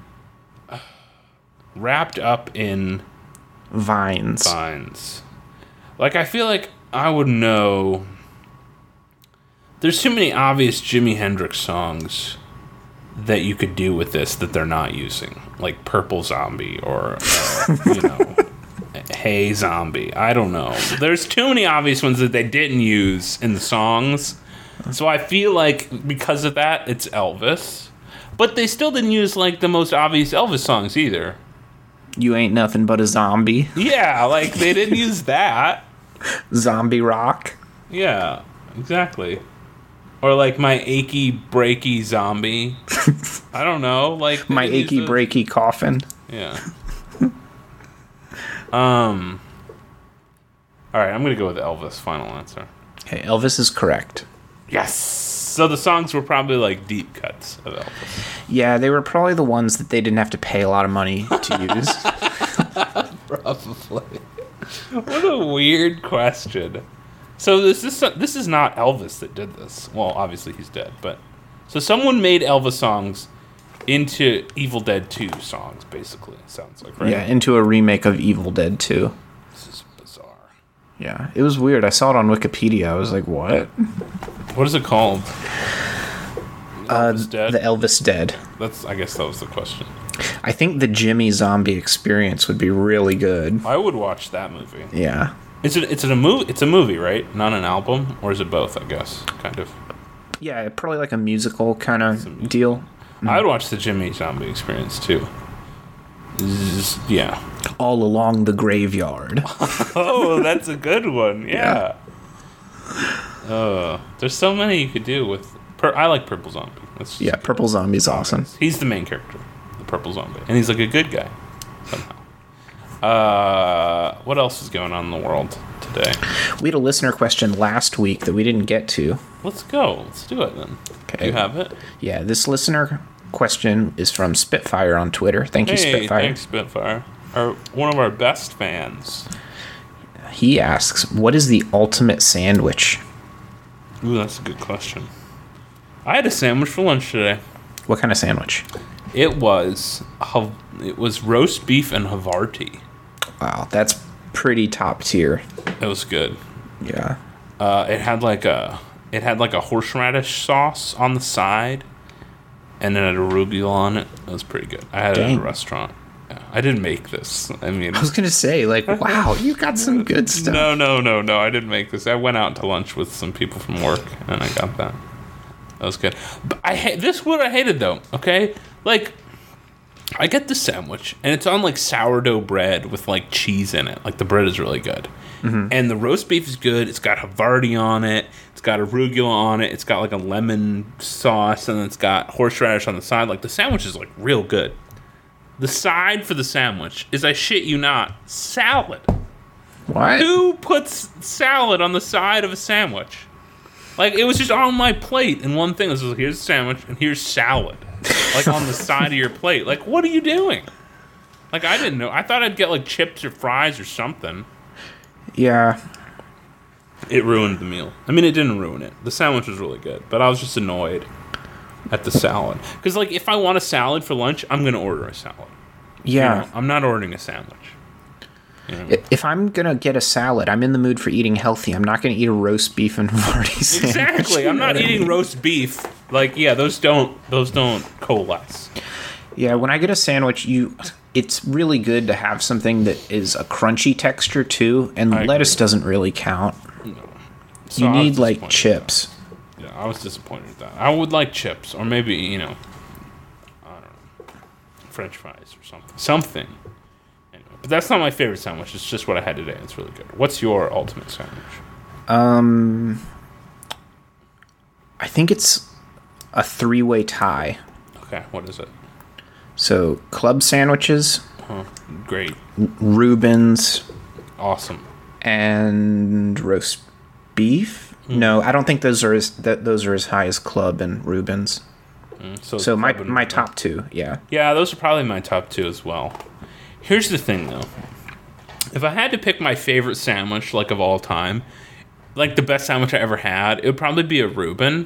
Speaker 1: Wrapped up in
Speaker 2: Vines.
Speaker 1: vines. Like, I feel like I would know. There's too many obvious Jimi Hendrix songs that you could do with this that they're not using. Like Purple Zombie or, uh, you know, Hey Zombie. I don't know. There's too many obvious ones that they didn't use in the songs. So I feel like because of that, it's Elvis. But they still didn't use, like, the most obvious Elvis songs either.
Speaker 2: You Ain't Nothing But a Zombie.
Speaker 1: Yeah, like, they didn't use that.
Speaker 2: Zombie Rock.
Speaker 1: Yeah, exactly. Or, like, My Achy Breaky Zombie. I don't know. Like they
Speaker 2: My
Speaker 1: didn't use
Speaker 2: Achy
Speaker 1: those-
Speaker 2: Breaky Coffin.
Speaker 1: Yeah. um. All right, I'm gonna go with Elvis. Final answer.
Speaker 2: Okay, Elvis is correct.
Speaker 1: Yes. So the songs were probably like deep cuts of Elvis.
Speaker 2: Yeah, they were probably the ones that they didn't have to pay a lot of money to use.
Speaker 1: Probably. What a weird question. So this is this is not Elvis that did this. Well, obviously he's dead, but so someone made Elvis songs into Evil Dead two songs, basically. It sounds like, right?
Speaker 2: Yeah, into a remake of Evil Dead two.
Speaker 1: This is bizarre.
Speaker 2: Yeah, it was weird. I saw it on Wikipedia. I was like, what?
Speaker 1: What is it called?
Speaker 2: Uh,
Speaker 1: Elvis Dead?
Speaker 2: The Elvis Dead.
Speaker 1: That's. I guess that was the question.
Speaker 2: I think the Jimmy Zombie Experience would be really good.
Speaker 1: I would watch that movie.
Speaker 2: Yeah.
Speaker 1: Is it? It's a movie. It's a movie, right? Not an album, or is it both? I guess, kind of.
Speaker 2: Yeah, probably like a musical kind of deal.
Speaker 1: I would watch the Jimmy Zombie Experience too. Zzz, yeah.
Speaker 2: All Along the Graveyard.
Speaker 1: Oh, that's a good one. Yeah. Uh, there's so many you could do with. Per- I like Purple Zombie. That's just-
Speaker 2: Yeah, Purple Zombie's awesome.
Speaker 1: He's the main character, the Purple Zombie, and he's like a good guy somehow. Uh, what else is going on in the world today?
Speaker 2: We had a listener question last week that we didn't get to.
Speaker 1: Let's go. Let's do it then.
Speaker 2: Okay.
Speaker 1: You have it.
Speaker 2: Yeah, this listener question is from Spitfire on Twitter. Thank you,
Speaker 1: Hey,
Speaker 2: Spitfire.
Speaker 1: thanks, Spitfire. Our one of our best fans.
Speaker 2: He asks, what is the ultimate sandwich?
Speaker 1: Ooh, that's a good question. I had a sandwich for lunch today.
Speaker 2: What kind of sandwich?
Speaker 1: It was Hav- it was roast beef and Havarti.
Speaker 2: Wow, that's pretty top tier.
Speaker 1: It was good.
Speaker 2: Yeah.
Speaker 1: Uh, it had like a it had like a horseradish sauce on the side, and then an arugula on it. It was pretty good. I had
Speaker 2: Dang.
Speaker 1: it at a restaurant. Yeah, I didn't make this. I mean,
Speaker 2: I was gonna say, like, wow, you got some good stuff.
Speaker 1: no, no, no, no. I didn't make this. I went out to lunch with some people from work, and I got that. That was good. But I ha- this is what I hated though. Okay, like I get the sandwich, and it's on like sourdough bread with like cheese in it. Like the bread is really good, mm-hmm. and the roast beef is good. It's got Havarti on it. It's got arugula on it. It's got like a lemon sauce, and it's got horseradish on the side. Like the sandwich is like real good. The side for the sandwich is, I shit you not, salad.
Speaker 2: What?
Speaker 1: Who puts salad on the side of a sandwich? Like, it was just on my plate in one thing. It was like, here's a sandwich and here's salad. Like, on the side of your plate. Like, what are you doing? Like, I didn't know. I thought I'd get, like, chips or fries or something.
Speaker 2: Yeah.
Speaker 1: It ruined the meal. I mean, it didn't ruin it. The sandwich was really good. But I was just annoyed at the salad. Because, like, if I want a salad for lunch, I'm going to order a salad.
Speaker 2: Yeah.
Speaker 1: You know, I'm not ordering a sandwich. You know?
Speaker 2: If I'm gonna get a salad, I'm in the mood for eating healthy. I'm not gonna eat a roast beef and Havarti sandwich.
Speaker 1: Exactly. I'm not
Speaker 2: You know what I
Speaker 1: eating
Speaker 2: mean?
Speaker 1: roast beef. Like, yeah, those don't those don't coalesce.
Speaker 2: Yeah, when I get a sandwich, you it's really good to have something that is a crunchy texture too, and
Speaker 1: I
Speaker 2: lettuce
Speaker 1: agree.
Speaker 2: doesn't really count.
Speaker 1: No. So
Speaker 2: You
Speaker 1: I was
Speaker 2: need like
Speaker 1: disappointed
Speaker 2: chips.
Speaker 1: with that. Yeah, I was disappointed with that. I would like chips, or maybe, you know, I don't know, French fries or something. Something. Anyway, but that's not my favorite sandwich. It's just what I had today. It's really good. What's your ultimate sandwich?
Speaker 2: Um, I think it's a three-way tie.
Speaker 1: Okay, what is it?
Speaker 2: So club sandwiches,
Speaker 1: Huh. Great.
Speaker 2: Reuben's,
Speaker 1: Awesome.
Speaker 2: and roast beef.
Speaker 1: Mm.
Speaker 2: No, I don't think those are as that those are as high as club and Reuben's.
Speaker 1: Mm,
Speaker 2: So my
Speaker 1: club and-
Speaker 2: my top two, yeah.
Speaker 1: Yeah, those are probably my top two as well. Here's the thing, though. If I had to pick my favorite sandwich, like, of all time, like, the best sandwich I ever had, it would probably be a Reuben.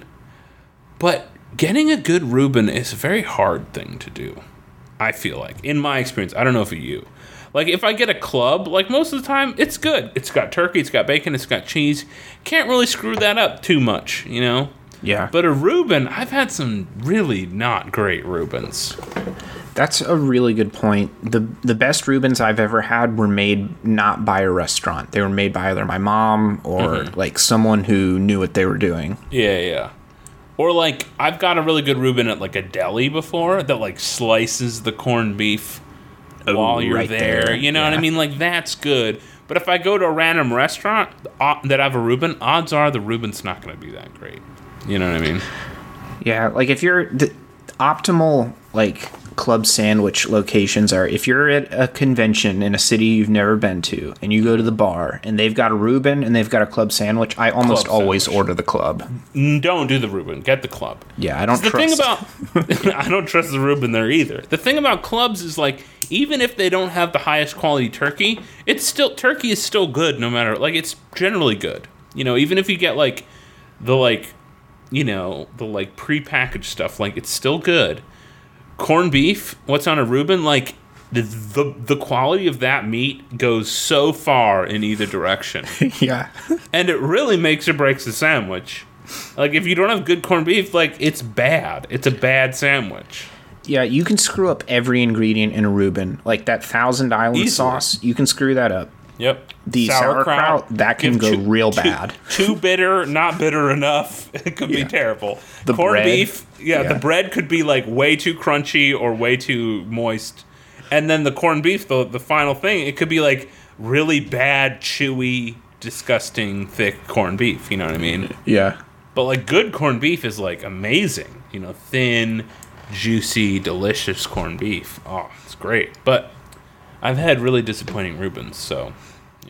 Speaker 1: But getting a good Reuben is a very hard thing to do, I feel like. In my experience. I don't know for you. Like, if I get a club, like, most of the time, it's good. It's got turkey, it's got bacon, it's got cheese. Can't really screw that up too much, you know?
Speaker 2: Yeah.
Speaker 1: But a Reuben, I've had some really not great Reubens.
Speaker 2: That's a really good point. The the best Reubens I've ever had were made not by a restaurant. They were made by either my mom or
Speaker 1: Mm-hmm.
Speaker 2: like someone who knew what they were doing.
Speaker 1: Yeah, yeah. Or, like, I've got a really good Reuben at, like, a deli before that, like, slices the corned beef
Speaker 2: Oh,
Speaker 1: while you're
Speaker 2: right
Speaker 1: there.
Speaker 2: there.
Speaker 1: You know what I
Speaker 2: Yeah.
Speaker 1: mean? Like, that's good. But if I go to a random restaurant uh, that have a Reuben, odds are the Reuben's not going to be that great. You know what I mean?
Speaker 2: Yeah, like if you're the optimal like club sandwich locations are if you're at a convention in a city you've never been to and you go to the bar and they've got a Reuben and they've got a club sandwich, I almost
Speaker 1: Club
Speaker 2: always
Speaker 1: sandwich.
Speaker 2: order the club.
Speaker 1: Mm, Don't do the Reuben. Get the club.
Speaker 2: Yeah, I don't
Speaker 1: The
Speaker 2: trust.
Speaker 1: thing about I don't trust the Reuben there either. The thing about clubs is, like, even if they don't have the highest quality turkey, it's still turkey is still good no matter, like, it's generally good. You know, even if you get like the like you know, the like prepackaged stuff, like, it's still good. Corned beef, what's on a Reuben, like, the the the quality of that meat goes so far in either direction.
Speaker 2: Yeah.
Speaker 1: And it really makes or breaks the sandwich. Like, if you don't have good corned beef, like, it's bad. It's a bad sandwich.
Speaker 2: Yeah, you can screw up every ingredient in a Reuben. Like that Thousand Island
Speaker 1: Easily.
Speaker 2: sauce, you can screw that up.
Speaker 1: Yep.
Speaker 2: The sauerkraut, that can
Speaker 1: give
Speaker 2: go
Speaker 1: too-
Speaker 2: real
Speaker 1: too-
Speaker 2: bad.
Speaker 1: Too bitter, not bitter enough. It could
Speaker 2: Yeah.
Speaker 1: be terrible.
Speaker 2: The
Speaker 1: corned
Speaker 2: bread,
Speaker 1: beef, yeah,
Speaker 2: yeah.
Speaker 1: the bread could be, like, way too crunchy or way too moist. And then the corned beef, the the final thing, it could be, like, really bad, chewy, disgusting, thick corned beef. You know what I mean?
Speaker 2: Yeah.
Speaker 1: But, like, good corned beef is, like, amazing. You know, thin, juicy, delicious corned beef. Oh, it's great. But I've had really disappointing Reubens, so, yeah.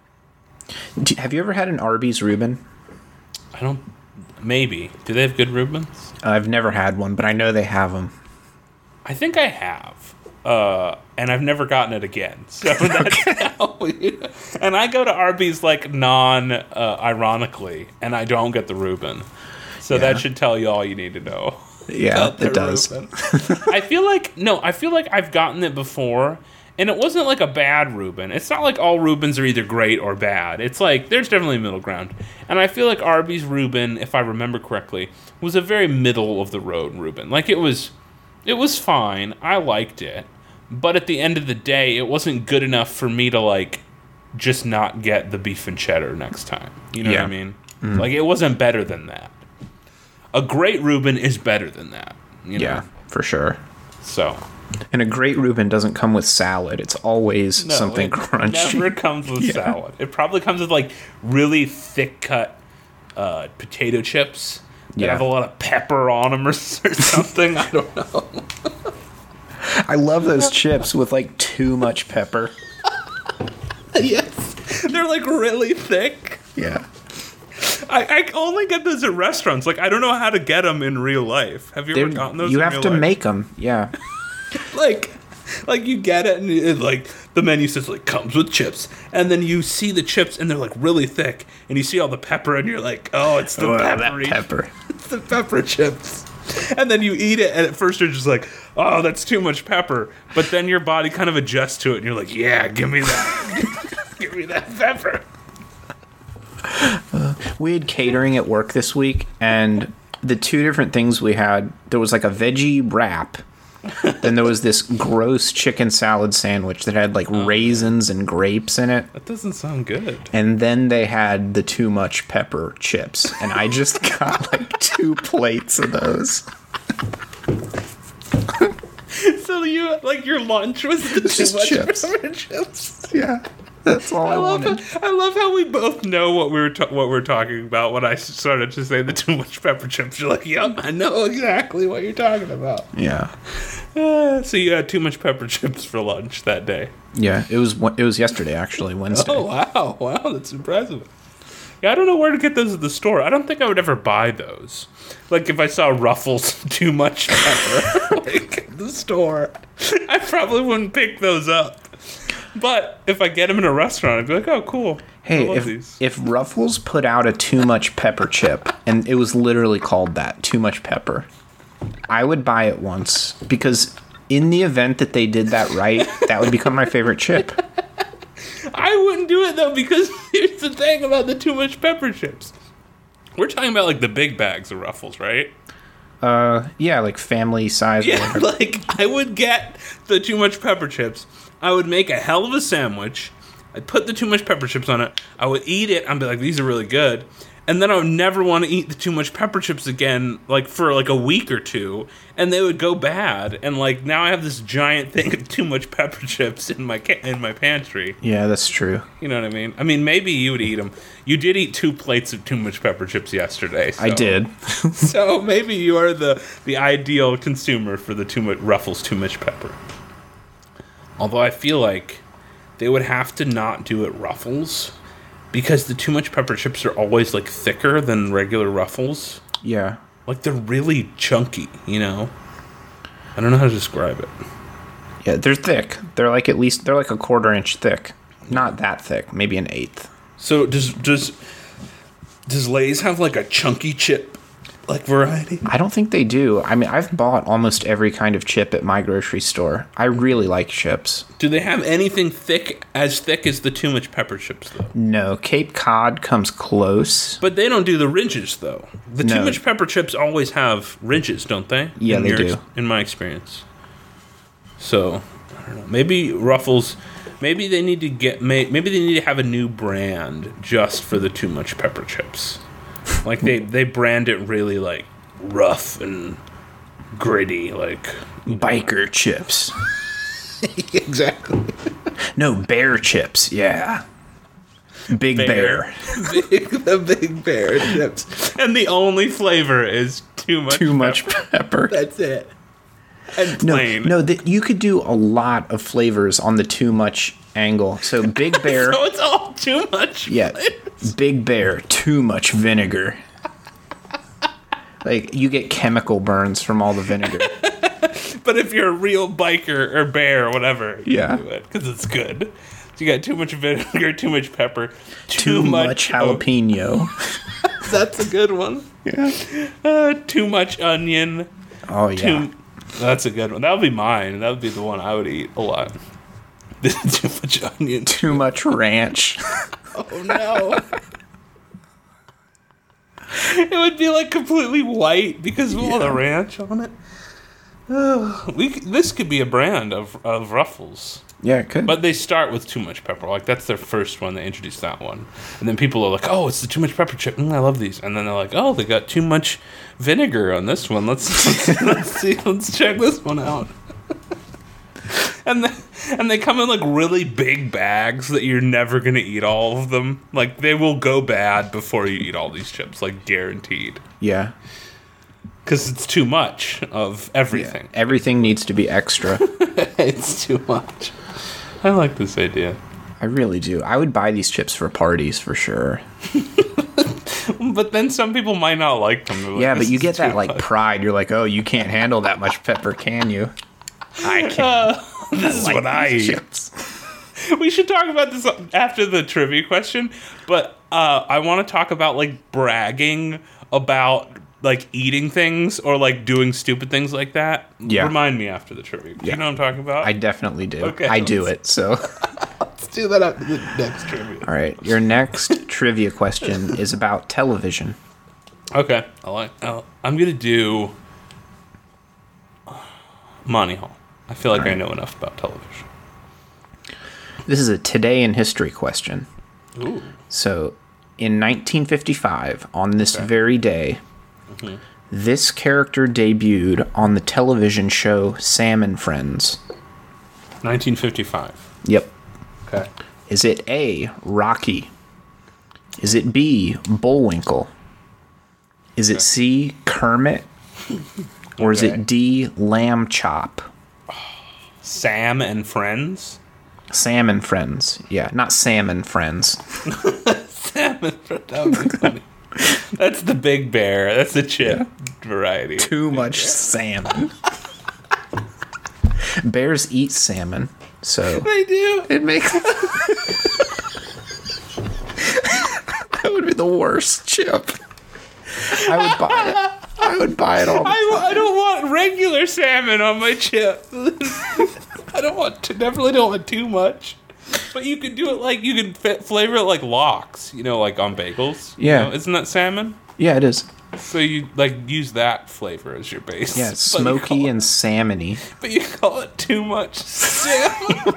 Speaker 2: Do, have you ever had an Arby's Reuben?
Speaker 1: I don't... Maybe. Do they have good Reubens?
Speaker 2: I've never had one, but I know they have them.
Speaker 1: I think I have. Uh, and I've never gotten it again. So that's how... And I go to Arby's, like, non-ironically, and I don't get the Reuben. So
Speaker 2: Yeah.
Speaker 1: that should tell you all you need to know.
Speaker 2: Yeah,
Speaker 1: about the
Speaker 2: it does.
Speaker 1: Reuben. I feel like no, I feel like I've gotten it before, and it wasn't like a bad Reuben. It's not like all Reubens are either great or bad. It's like there's definitely a middle ground, and I feel like Arby's Reuben, if I remember correctly, was a very middle of the road Reuben. Like it was, it was fine. I liked it, but at the end of the day, it wasn't good enough for me to like just not get the beef and cheddar next time. You know
Speaker 2: Yeah.
Speaker 1: what I mean? Mm. Like it wasn't better than that. A great Reuben is better than that. You know?
Speaker 2: Yeah, for sure.
Speaker 1: So.
Speaker 2: And a great Reuben doesn't come with salad. It's always
Speaker 1: No,
Speaker 2: something
Speaker 1: it
Speaker 2: crunchy.
Speaker 1: never comes with
Speaker 2: Yeah.
Speaker 1: salad. It probably comes with like really thick cut uh, potato chips that
Speaker 2: Yeah.
Speaker 1: have a lot of pepper on them or, or something. I don't know.
Speaker 2: I love those chips with like too much pepper.
Speaker 1: Yes, they're like really thick.
Speaker 2: Yeah.
Speaker 1: I, I only get those at restaurants. Like I don't know how to get them in real life. Have you ever
Speaker 2: They're-
Speaker 1: gotten those?
Speaker 2: you
Speaker 1: in
Speaker 2: have
Speaker 1: real
Speaker 2: to
Speaker 1: life?
Speaker 2: make them. Yeah.
Speaker 1: like like you get it and it, like the menu says like comes with chips, and then you see the chips and they're like really thick, and you see all the pepper and you're like, oh, it's the
Speaker 2: Oh, that
Speaker 1: peppery
Speaker 2: pepper.
Speaker 1: it's the pepper chips. And then you eat it, and at first you're just like, oh, that's too much pepper, but then your body kind of adjusts to it and you're like, yeah, give me that. Give me that pepper.
Speaker 2: We had catering at work this week, and the two different things we had, there was like a veggie wrap. Then there was this gross chicken salad sandwich that had like raisins and grapes in it.
Speaker 1: That doesn't sound good.
Speaker 2: And then they had the too much pepper chips. And I just got like two plates of those.
Speaker 1: So you like your lunch was the too
Speaker 2: Just
Speaker 1: much
Speaker 2: chips.
Speaker 1: pepper chips.
Speaker 2: Yeah. That's all I,
Speaker 1: I love
Speaker 2: wanted.
Speaker 1: how, I love how we both know what we were ta- what we're talking about. When I started to say the too much pepper chips, you're like, "Yep, I know exactly what you're talking about."
Speaker 2: Yeah.
Speaker 1: Uh, so you had too much pepper chips for lunch that day.
Speaker 2: Yeah. It was it was yesterday, actually, Wednesday.
Speaker 1: Oh wow, wow, that's impressive. Yeah, I don't know where to get those at the store. I don't think I would ever buy those. Like if I saw Ruffles too much pepper like at the store, I probably wouldn't pick those up. But if I get them in a restaurant, I'd be like, "Oh, cool." I
Speaker 2: Hey,
Speaker 1: love
Speaker 2: if
Speaker 1: these.
Speaker 2: if Ruffles put out a too much pepper chip, and it was literally called that, too much pepper, I would buy it once, because in the event that they did that right, that would become my favorite chip.
Speaker 1: I wouldn't do it though, because here's the thing about the too much pepper chips. We're talking about like the big bags of Ruffles, right?
Speaker 2: Uh, yeah, like family size. Or
Speaker 1: Yeah,
Speaker 2: whatever.
Speaker 1: like I would get the too much pepper chips. I would make a hell of a sandwich. I'd put the too much pepper chips on it. I would eat it. I'd be like, these are really good. And then I would never want to eat the too much pepper chips again, like for like a week or two, and they would go bad. And like now I have this giant thing of too much pepper chips in my ca- in my pantry.
Speaker 2: Yeah, that's true.
Speaker 1: You know what I mean? I mean, maybe you would eat them. You did eat two plates of too much pepper chips yesterday. So.
Speaker 2: I did.
Speaker 1: So maybe you are the, the ideal consumer for the too much Ruffles too much pepper. Although I feel like they would have to not do it Ruffles, because the too much pepper chips are always like thicker than regular Ruffles.
Speaker 2: Yeah.
Speaker 1: Like they're really chunky, you know? I don't know how to describe it.
Speaker 2: Yeah, they're thick. They're like at least, they're like a quarter inch thick. Not that thick, maybe an eighth.
Speaker 1: So does does does Lay's have like a chunky chip like variety?
Speaker 2: I don't think they do. I mean, I've bought almost every kind of chip at my grocery store. I really like chips.
Speaker 1: Do they have anything thick as thick as the too much pepper chips though?
Speaker 2: No, Cape Cod comes close.
Speaker 1: But they don't do the ridges though. The too
Speaker 2: No.
Speaker 1: much pepper chips always have ridges, don't they?
Speaker 2: Yeah,
Speaker 1: in
Speaker 2: they
Speaker 1: your
Speaker 2: do.
Speaker 1: ex- in my experience. So I don't know. Maybe Ruffles. Maybe they need to get. may- Maybe they need to have a new brand just for the too much pepper chips. Like they they brand it really like rough and gritty, like
Speaker 2: Biker chips.
Speaker 1: exactly.
Speaker 2: No, bear chips. Yeah. Big bear.
Speaker 1: big, the big bear chips, and the only flavor is too much.
Speaker 2: Too much
Speaker 1: pepper.
Speaker 2: pepper.
Speaker 1: That's it. And
Speaker 2: No,
Speaker 1: plain.
Speaker 2: no, that you could do a lot of flavors on the too much angle. So Big Bear,
Speaker 1: So it's all too much.
Speaker 2: yeah, Big Bear, too much vinegar. Like you get chemical burns from all the vinegar.
Speaker 1: But if you're a real biker or bear or whatever, you
Speaker 2: Yeah.
Speaker 1: do it because it's good. So you got too much vinegar, too much pepper, too,
Speaker 2: Too much
Speaker 1: of-
Speaker 2: jalapeno.
Speaker 1: That's a good one.
Speaker 2: Yeah.
Speaker 1: Uh, too much onion.
Speaker 2: Oh, yeah.
Speaker 1: Too, that's a good one. That would be mine. That would be the one I would eat a lot. Too much onion.
Speaker 2: Too much ranch.
Speaker 1: Oh, no. It would be like completely white because of yeah. all the ranch on it. Oh, we this could be a brand of of Ruffles.
Speaker 2: Yeah, it could.
Speaker 1: But they start with too much pepper. Like that's their first one. They introduced that one, and then people are like, "Oh, it's the too much pepper chip. Mm, I love these." And then they're like, "Oh, they got too much vinegar on this one. Let's let's, let's see. Let's check this one out." And they, and they come in like really big bags that you're never gonna eat all of them. Like they will go bad before you eat all these chips, like guaranteed.
Speaker 2: Yeah.
Speaker 1: Because it's too much of everything.
Speaker 2: Yeah. Everything needs to be extra.
Speaker 1: It's too much. I like this idea.
Speaker 2: I really do. I would buy these chips for parties for sure.
Speaker 1: But then some people might not like them. Like,
Speaker 2: yeah, but you get that like
Speaker 1: much.
Speaker 2: pride. You're like, oh, you can't handle that much pepper, can you? I can't.
Speaker 1: Uh, this is
Speaker 2: like
Speaker 1: what I eat.
Speaker 2: Chips.
Speaker 1: We should talk about this after the trivia question. But uh, I want to talk about like bragging about like eating things or like doing stupid things like that.
Speaker 2: Yeah.
Speaker 1: Remind me after the trivia. Do
Speaker 2: yeah.
Speaker 1: you know what I'm talking about?
Speaker 2: I definitely do.
Speaker 1: Okay,
Speaker 2: I do it, so.
Speaker 1: Let's do that after the next trivia.
Speaker 2: All right. Your next trivia question is about television.
Speaker 1: Okay. I like, I'll, I'm going to do Monty Hall. I feel like right. I know enough about television.
Speaker 2: This is a Today in History question.
Speaker 1: Ooh.
Speaker 2: So, in nineteen fifty-five, on this okay. very day, mm-hmm. this character debuted on the television show Sam and Friends.
Speaker 1: nineteen fifty-five.
Speaker 2: Yep.
Speaker 1: Okay.
Speaker 2: Is it A, Rocky? Is it B, Bullwinkle? Is it okay. C, Kermit? Or okay. is it D, Lamb Chop?
Speaker 1: Sam and Friends?
Speaker 2: Sam and Friends. Yeah, not Sam and Friends.
Speaker 1: Sam and Friends. That would be funny. That's the Big Bear. That's the chip yeah. variety.
Speaker 2: Too much bear. Salmon. Bears eat salmon, so
Speaker 1: they do.
Speaker 2: It makes that would be the worst chip. I would buy it. I would buy it all the
Speaker 1: I,
Speaker 2: time.
Speaker 1: I don't want regular salmon on my chip. I don't want to. Definitely don't want too much. But you could do it like you could f- flavor it like lox, you know, like on bagels.
Speaker 2: Yeah,
Speaker 1: you know? Isn't that salmon?
Speaker 2: Yeah, it is.
Speaker 1: So you like use that flavor as your base.
Speaker 2: Yeah, it's smoky and salmony.
Speaker 1: But you call it too much salmon.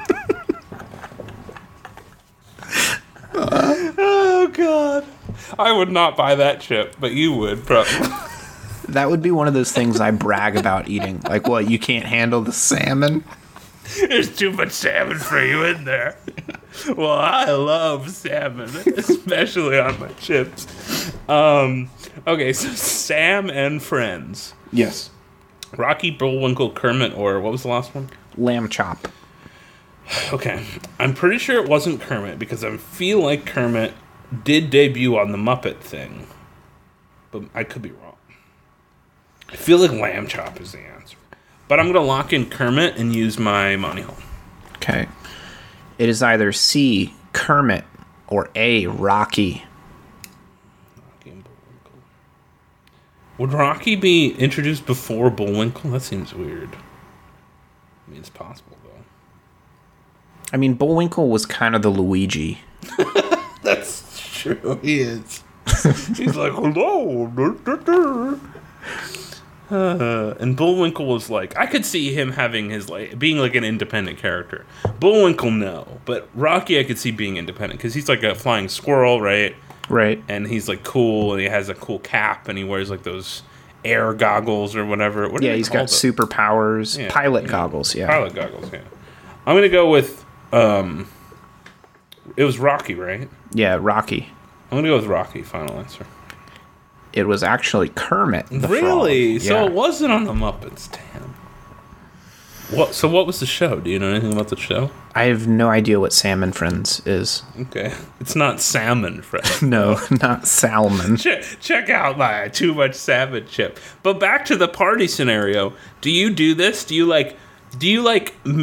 Speaker 1: uh, oh God, I would not buy that chip, but you would probably.
Speaker 2: That would be one of those things I brag about eating. Like, what, you can't handle the salmon?
Speaker 1: There's too much salmon for you in there. Well, I love salmon, especially on my chips. Um, okay, so Sam and Friends.
Speaker 2: Yes.
Speaker 1: Rocky, Bullwinkle, Kermit, or what was the last one?
Speaker 2: Lamb Chop.
Speaker 1: Okay, I'm pretty sure it wasn't Kermit because I feel like Kermit did debut on the Muppet thing, but I could be wrong. I feel like Lamb Chop is the answer. But I'm going to lock in Kermit and use my Monty Hall.
Speaker 2: Okay. It is either C, Kermit, or A, Rocky.
Speaker 1: Rocky and Bullwinkle. Would Rocky be introduced before Bullwinkle? That seems weird. I mean, it's possible, though.
Speaker 2: I mean, Bullwinkle was kind of the Luigi.
Speaker 1: That's true. He is. He's like, hello. Uh, and Bullwinkle was like, I could see him having his, like, being like an independent character. Bullwinkle, no. But Rocky, I could see being independent because he's like a flying squirrel, right?
Speaker 2: Right.
Speaker 1: And he's like cool, and he has a cool cap, and he wears like those air goggles or whatever. What
Speaker 2: yeah, he's got
Speaker 1: those?
Speaker 2: superpowers.
Speaker 1: Yeah.
Speaker 2: Pilot
Speaker 1: yeah.
Speaker 2: goggles, yeah.
Speaker 1: Pilot goggles, yeah. I'm going to go with, um, it was Rocky, right?
Speaker 2: Yeah, Rocky.
Speaker 1: I'm going to go with Rocky, final answer.
Speaker 2: It was actually Kermit the
Speaker 1: Really?
Speaker 2: Frog.
Speaker 1: So
Speaker 2: yeah.
Speaker 1: it wasn't on the Muppets. Damn. What? So what was the show? Do you know anything about the show?
Speaker 2: I have no idea what Sam and Friends is.
Speaker 1: Okay. It's not Salmon Friends.
Speaker 2: No, not salmon.
Speaker 1: Check, check out my Too Much Salmon chip. But back to the party scenario. Do you do this? Do you like... Do you, like, make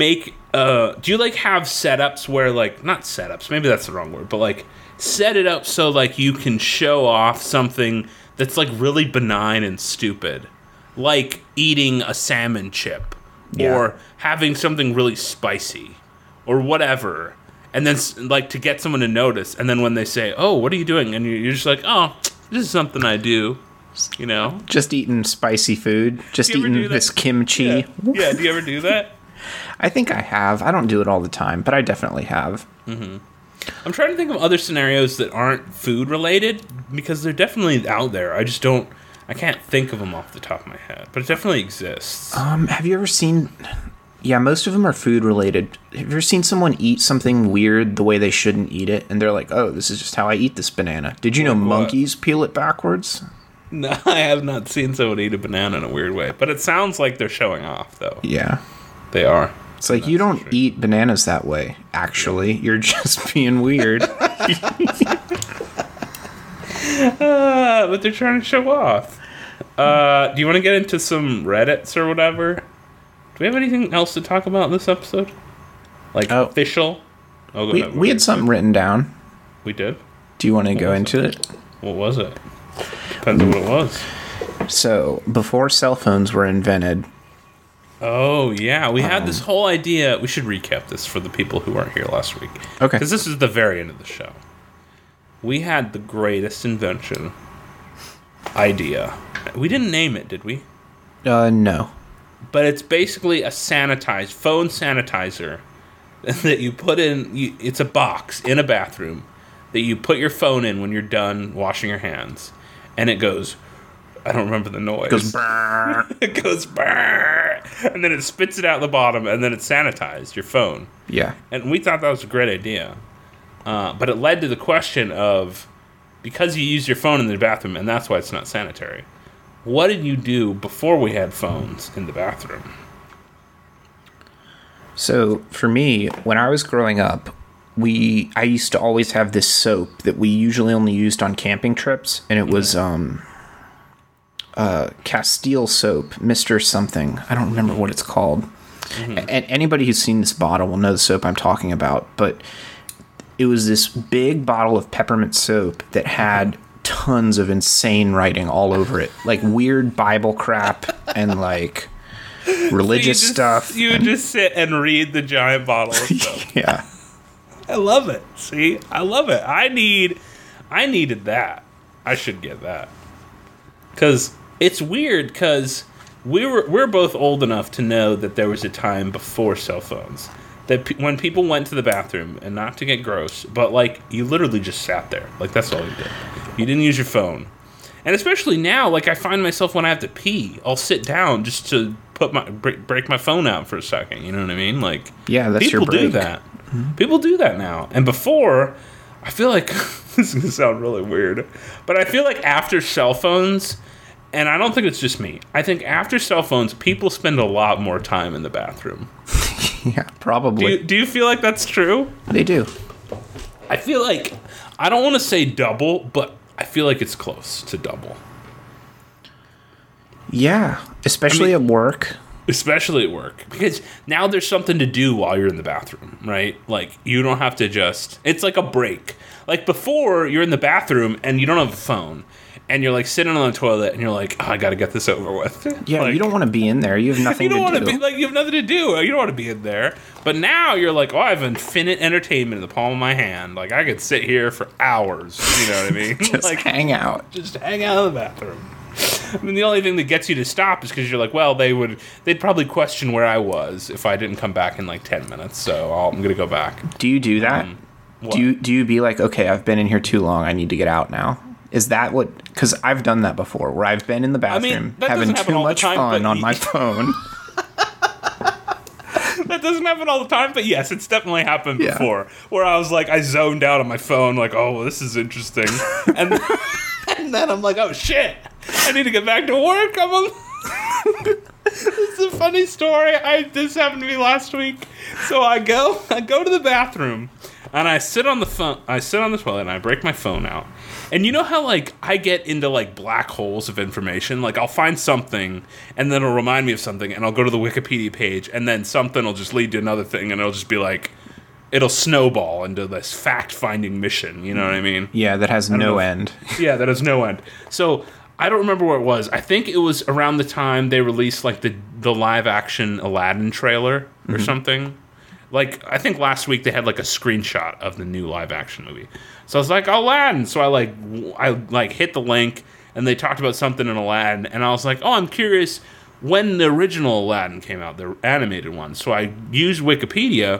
Speaker 1: uh, do you like have setups where like not setups, maybe that's the wrong word, but like set it up so like you can show off something that's like really benign and stupid, like eating a salmon chip
Speaker 2: Yeah.
Speaker 1: or having something really spicy or whatever, and then like to get someone to notice, and then when they say, "Oh, what are you doing?" and you're just like, "Oh, this is something I do," you know,
Speaker 2: Just eating spicy food. Just
Speaker 1: Do you ever do
Speaker 2: eating
Speaker 1: that?
Speaker 2: this kimchi.
Speaker 1: yeah. yeah. Do you ever do that?
Speaker 2: I think I have. I don't do it all the time, but I definitely have.
Speaker 1: I'm trying to think of other scenarios that aren't food related because they're definitely out there. I just don't. I can't think of them off the top of my head, but it definitely exists.
Speaker 2: Um, have you ever seen? Yeah, most of them are food related. Have you ever seen someone eat something weird the way they shouldn't eat it, and they're like, "Oh, this is just how I eat this banana." Did you know
Speaker 1: Like what?
Speaker 2: monkeys peel it backwards?
Speaker 1: No, I have not seen someone eat a banana in a weird way, but it sounds like they're showing off, though.
Speaker 2: Yeah.
Speaker 1: They are.
Speaker 2: It's like you don't eat bananas that way. Actually, you're just being weird.
Speaker 1: Uh, but they're trying to show off. Uh, do you want to get into some Reddits or whatever? Do we have anything else to talk about in this episode? Like
Speaker 2: Oh.
Speaker 1: official? Oh, go
Speaker 2: We
Speaker 1: ahead.
Speaker 2: we had something written down.
Speaker 1: We did?
Speaker 2: Do you want to go into it?
Speaker 1: What was it? Depends on what it was.
Speaker 2: So, before cell phones were invented,
Speaker 1: Oh, yeah. We had
Speaker 2: Um,
Speaker 1: this whole idea. We should recap this for the people who weren't here last week.
Speaker 2: Okay.
Speaker 1: Because this is the very end of the show. We had the greatest invention idea. We didn't name it, did we?
Speaker 2: uh, no.
Speaker 1: But it's basically a sanitized phone sanitizer that you put in. You, it's a box in a bathroom that you put your phone in when you're done washing your hands, and it goes. I don't remember the noise.
Speaker 2: It goes brrrr.
Speaker 1: It goes brrrr, and then it spits it out the bottom, and then it's sanitized your phone.
Speaker 2: Yeah.
Speaker 1: And we thought that was a great idea, uh, but it led to the question of because you use your phone in the bathroom, and that's why it's not sanitary. What did you do before we had phones in the bathroom?
Speaker 2: So for me, when I was growing up, we I used to always have this soap that we usually only used on camping trips, and it was um uh Castile soap, Mister something. I don't remember what it's called.
Speaker 1: Mm-hmm.
Speaker 2: And anybody who's seen this bottle will know the soap I'm talking about, but it was this big bottle of peppermint soap that had tons of insane writing all over it, like weird Bible crap and like religious
Speaker 1: you just,
Speaker 2: stuff.
Speaker 1: You would just sit and read the giant bottle of soap.
Speaker 2: Yeah.
Speaker 1: I love it. See, I love it. I need, I needed that. I should get that. Because it's weird. Because we were we're both old enough to know that there was a time before cell phones that pe- when people went to the bathroom, and not to get gross, but like you literally just sat there. Like that's all you did. You didn't use your phone. And especially now, like I find myself when I have to pee, I'll sit down just to put my break, break my phone out for a second. You know what I mean? Like
Speaker 2: Yeah, that's
Speaker 1: people
Speaker 2: your break.
Speaker 1: do that. People do that now. And before, I feel like this is gonna sound really weird, but I feel like after cell phones, and I don't think it's just me. I think after cell phones, people spend a lot more time in the bathroom.
Speaker 2: Yeah,
Speaker 1: Do
Speaker 2: probably.
Speaker 1: you, do you feel like that's true?
Speaker 2: They do.
Speaker 1: I feel like I don't want to say double, but I feel like it's close to double.
Speaker 2: Yeah, especially
Speaker 1: I mean-
Speaker 2: at work.
Speaker 1: Especially at work, because now there's something to do while you're in the bathroom, right? Like you don't have to just, it's like a break. Like before, you're in the bathroom and you don't have a phone, and you're like sitting on the toilet and you're like, oh, I gotta get this over with.
Speaker 2: Yeah,
Speaker 1: Like,
Speaker 2: you don't want to be in there. You have nothing
Speaker 1: you don't
Speaker 2: to
Speaker 1: want
Speaker 2: do.
Speaker 1: to be like, you have nothing to do. You don't want to be in there. But now you're like, oh, I have infinite entertainment in the palm of my hand. Like I could sit here for hours. You know what I mean?
Speaker 2: Just
Speaker 1: like
Speaker 2: hang out.
Speaker 1: just hang out in the bathroom. I mean, the only thing that gets you to stop is because you're like, well, they would, they'd probably question where I was if I didn't come back in like ten minutes. So I'll, I'm gonna go back.
Speaker 2: Do you do that?
Speaker 1: Um, what?
Speaker 2: do you do you be like, okay, I've been in here too long. I need to get out now? Is that what? Because I've done that before, where I've been in the
Speaker 1: mean,
Speaker 2: bathroom
Speaker 1: that
Speaker 2: having
Speaker 1: doesn't happen
Speaker 2: too
Speaker 1: all the
Speaker 2: much
Speaker 1: time,
Speaker 2: fun
Speaker 1: but
Speaker 2: on
Speaker 1: y-
Speaker 2: my phone.
Speaker 1: That doesn't happen all the time, but yes, it's definitely happened
Speaker 2: Yeah.
Speaker 1: before. Where I was like, I zoned out on my phone, like, oh, this is interesting, and and then I'm like, oh shit, I need to get back to work. I'm a- This is a funny story. I this happened to me last week. So I go, I go to the bathroom, And I sit on the phone. I sit on the toilet and I break my phone out. And you know how like I get into like black holes of information. Like I'll find something and then it'll remind me of something, and I'll go to the Wikipedia page, and then something will just lead to another thing, and it'll just be like, it'll snowball into this fact-finding mission. You know what I mean?
Speaker 2: Yeah, that has no end.
Speaker 1: Yeah, that has no end. So I don't remember where it was. I think it was around the time they released like the the live-action Aladdin trailer or mm-hmm. something. Like, I think last week they had, like, a screenshot of the new live-action movie. So I was like, Aladdin! So I, like, I like hit the link, and they talked about something in Aladdin, and I was like, oh, I'm curious when the original Aladdin came out, the animated one. So I used Wikipedia,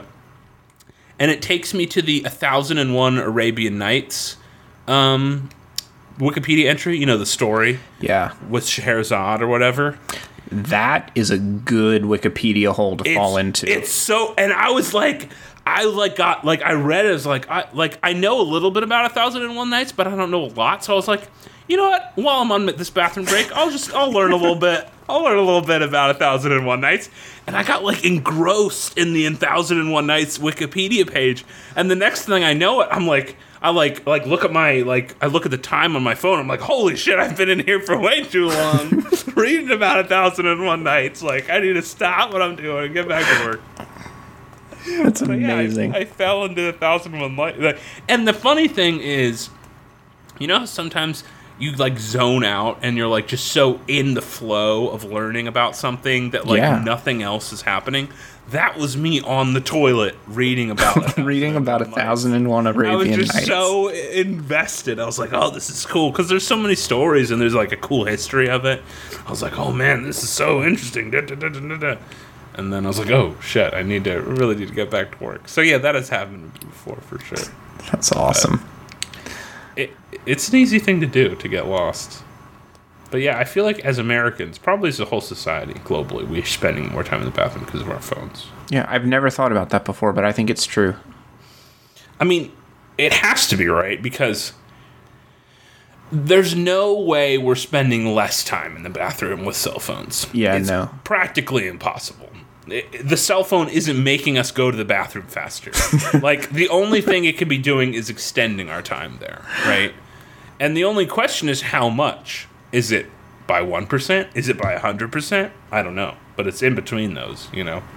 Speaker 1: and it takes me to the one thousand and one Arabian Nights um, Wikipedia entry, you know, the story.
Speaker 2: Yeah.
Speaker 1: With Scheherazade or whatever.
Speaker 2: That is a good Wikipedia hole to
Speaker 1: it's,
Speaker 2: fall into.
Speaker 1: It's so, and I was like, I like got like I read it as like I like I know a little bit about A Thousand and One Nights, but I don't know a lot. So I was like, you know what? While I'm on this bathroom break, I'll just I'll learn a little bit. I'll learn a little bit about A Thousand and One Nights, and I got like engrossed in the A Thousand and One Nights Wikipedia page. And the next thing I know, it I'm like. I like like look at my like I look at the time on my phone. I'm like, holy shit! I've been in here for way too long, reading about A Thousand and One Nights. Like, I need to stop what I'm doing and get back to work.
Speaker 2: That's
Speaker 1: but
Speaker 2: amazing.
Speaker 1: Yeah, I, I fell into A Thousand and One Nights. And the funny thing is, you know, how sometimes you like zone out and you're like just so in the flow of learning about something that like yeah. nothing else is happening. That was me on the toilet reading about
Speaker 2: reading about a thousand and one Arabian Nights.
Speaker 1: I was just
Speaker 2: Nights.
Speaker 1: so invested. I was like, "Oh, this is cool," because there's so many stories and there's like a cool history of it. I was like, "Oh man, this is so interesting." Da, da, da, da, da. And then I was like, "Oh shit, I need to really need to get back to work." So yeah, that has happened before for sure.
Speaker 2: That's awesome.
Speaker 1: Uh, it it's an easy thing to do to get lost. But yeah, I feel like as Americans, probably as a whole society globally, we're spending more time in the bathroom because of our phones.
Speaker 2: Yeah, I've never thought about that before, but I think it's true.
Speaker 1: I mean, it has to be, right? Because there's no way we're spending less time in the bathroom with cell phones.
Speaker 2: Yeah,
Speaker 1: it's
Speaker 2: no.
Speaker 1: practically impossible. It, the cell phone isn't making us go to the bathroom faster. Like, the only thing it could be doing is extending our time there, right? And the only question is how much. Is it by one percent? Is it by one hundred percent? I don't know. But it's in between those, you know?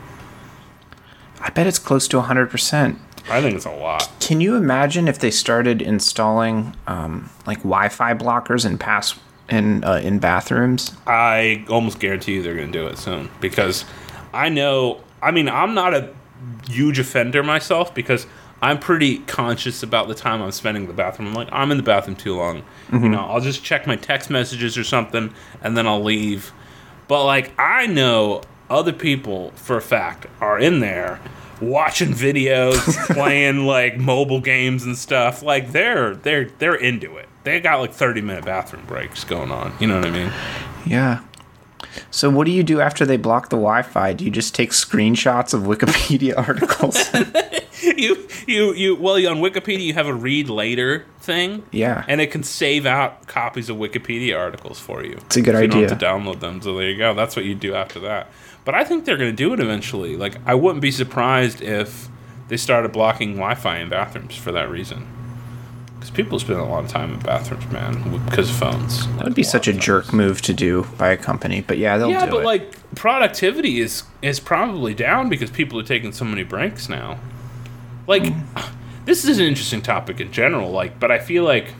Speaker 2: I bet it's close to one hundred percent.
Speaker 1: I think it's a lot.
Speaker 2: Can you imagine if they started installing, um, like, Wi-Fi blockers in pass in, uh, in bathrooms?
Speaker 1: I almost guarantee you they're going to do it soon. Because I know... I mean, I'm not a huge offender myself because... I'm pretty conscious about the time I'm spending in the bathroom. I'm like, I'm in the bathroom too long. Mm-hmm. You know, I'll just check my text messages or something, and then I'll leave. But, like, I know other people, for a fact, are in there watching videos, playing, like, mobile games and stuff. Like, they're they're they're into it. They got, like, thirty-minute bathroom breaks going on. You know what I mean?
Speaker 2: Yeah. So what do you do after they block the Wi-Fi? Do you just take screenshots of Wikipedia articles?
Speaker 1: you, you, you. Well, on Wikipedia, you have a read later thing.
Speaker 2: Yeah.
Speaker 1: And it can save out copies of Wikipedia articles for you.
Speaker 2: It's a good
Speaker 1: so you
Speaker 2: idea.
Speaker 1: You don't have to download them. So there you go. That's what you do after that. But I think they're going to do it eventually. Like, I wouldn't be surprised if they started blocking Wi-Fi in bathrooms for that reason. Because people spend a lot of time in bathrooms, man, because of phones.
Speaker 2: That would be such a jerk move to do by a company, but yeah, they'll
Speaker 1: yeah,
Speaker 2: do it.
Speaker 1: Yeah, but like productivity is is probably down because people are taking so many breaks now. Like, mm. this is an interesting topic in general. Like, but I feel like,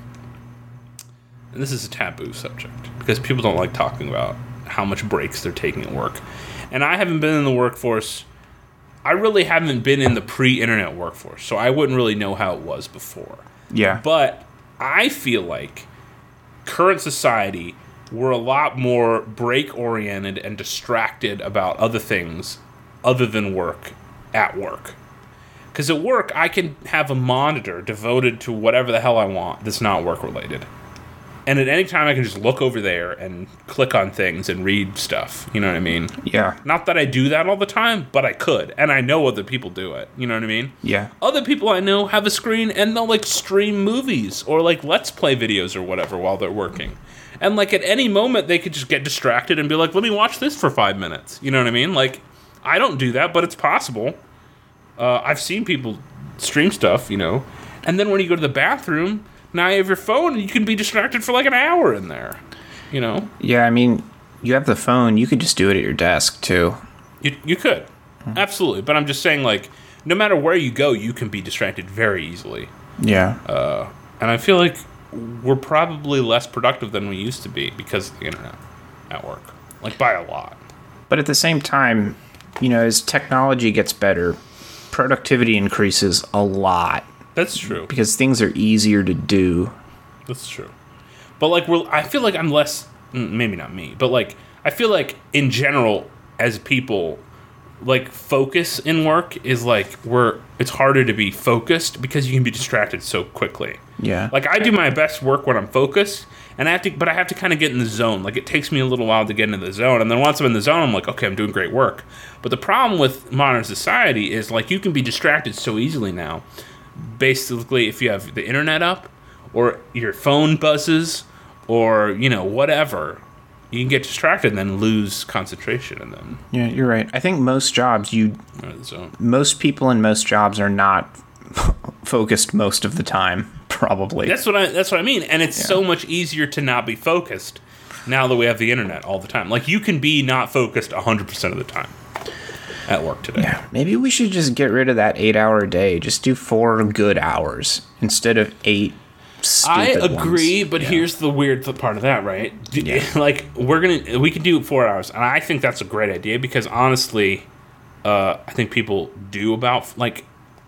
Speaker 1: and this is a taboo subject because people don't like talking about how much breaks they're taking at work. And I haven't been in the workforce. I really haven't been in the pre-internet workforce, so I wouldn't really know how it was before.
Speaker 2: Yeah.
Speaker 1: But I feel like current society, we're a lot more break-oriented and distracted about other things other than work at work. Because at work, I can have a monitor devoted to whatever the hell I want that's not work-related. And at any time, I can just look over there and click on things and read stuff. You know what I mean?
Speaker 2: Yeah.
Speaker 1: Not that I do that all the time, but I could. And I know other people do it. You know what I mean?
Speaker 2: Yeah.
Speaker 1: Other people I know have a screen and they'll, like, stream movies or, like, Let's Play videos or whatever while they're working. And, like, at any moment, they could just get distracted and be like, let me watch this for five minutes. You know what I mean? Like, I don't do that, but it's possible. Uh, I've seen people stream stuff, you know. And then when you go to the bathroom, now you have your phone and you can be distracted for like an hour in there, you know.
Speaker 2: Yeah, I mean, you have the phone. You could just do it at your desk, too.
Speaker 1: You, you could. Mm-hmm. Absolutely. But I'm just saying, like, no matter where you go, you can be distracted very easily.
Speaker 2: Yeah.
Speaker 1: Uh, and I feel like we're probably less productive than we used to be because of the internet at work. Like, by a lot.
Speaker 2: But at the same time, you know, as technology gets better, productivity increases a lot.
Speaker 1: That's true.
Speaker 2: Because things are easier to do.
Speaker 1: That's true. But, like, we're, I feel like I'm less... Maybe not me, but, like, I feel like, in general, as people... like, focus in work is, like, we're, it's harder to be focused because you can be distracted so quickly.
Speaker 2: Yeah.
Speaker 1: Like, I do my best work when I'm focused, and I have to, but I have to kind of get in the zone. Like, it takes me a little while to get into the zone, and then once I'm in the zone, I'm like, okay, I'm doing great work. But the problem with modern society is, like, you can be distracted so easily now. Basically, if you have the internet up, or your phone buzzes, or, you know, whatever... you can get distracted and then lose concentration, and then
Speaker 2: yeah, you're right. I think most jobs, you most people in most jobs are not focused most of the time. Probably
Speaker 1: that's what I that's what I mean. And it's yeah. so much easier to not be focused now that we have the internet all the time. Like you can be not focused one hundred percent of the time at work today.
Speaker 2: Yeah, maybe we should just get rid of that eight-hour day. Just do four good hours instead of eight.
Speaker 1: I agree, ones. but yeah. here's the weird part of that, right? Yeah. Like we're gonna, we can do four hours, and I think that's a great idea because honestly, uh, I think people do about like,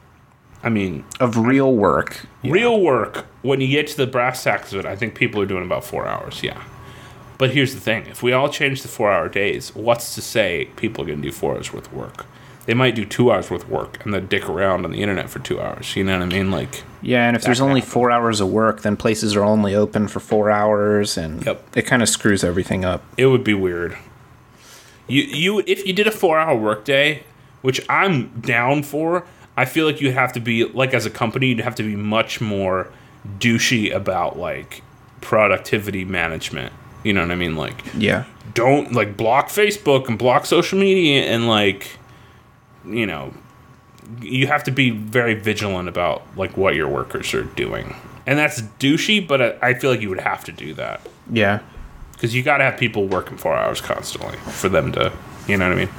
Speaker 1: I mean,
Speaker 2: of real work,
Speaker 1: real yeah. work. When you get to the brass tacks of it, I think people are doing about four hours. Yeah, but here's the thing: if we all change to four-hour days, what's to say people are gonna do four hours worth of work? They might do two hours worth of work and then dick around on the internet for two hours. You know what I mean? Like,
Speaker 2: yeah, and if there's only happen. four hours of work, then places are only open for four hours, and yep. it kind of screws everything up.
Speaker 1: It would be weird. You, you, if you did a four-hour workday, which I'm down for, I feel like you'd have to be like as a company, you'd have to be much more douchey about like productivity management. You know what I mean? Like,
Speaker 2: yeah,
Speaker 1: don't like block Facebook and block social media and like. You know, you have to be very vigilant about like what your workers are doing, and that's douchey. But I feel like you would have to do that.
Speaker 2: Yeah,
Speaker 1: because you got to have people working four hours constantly for them to, you know what I mean.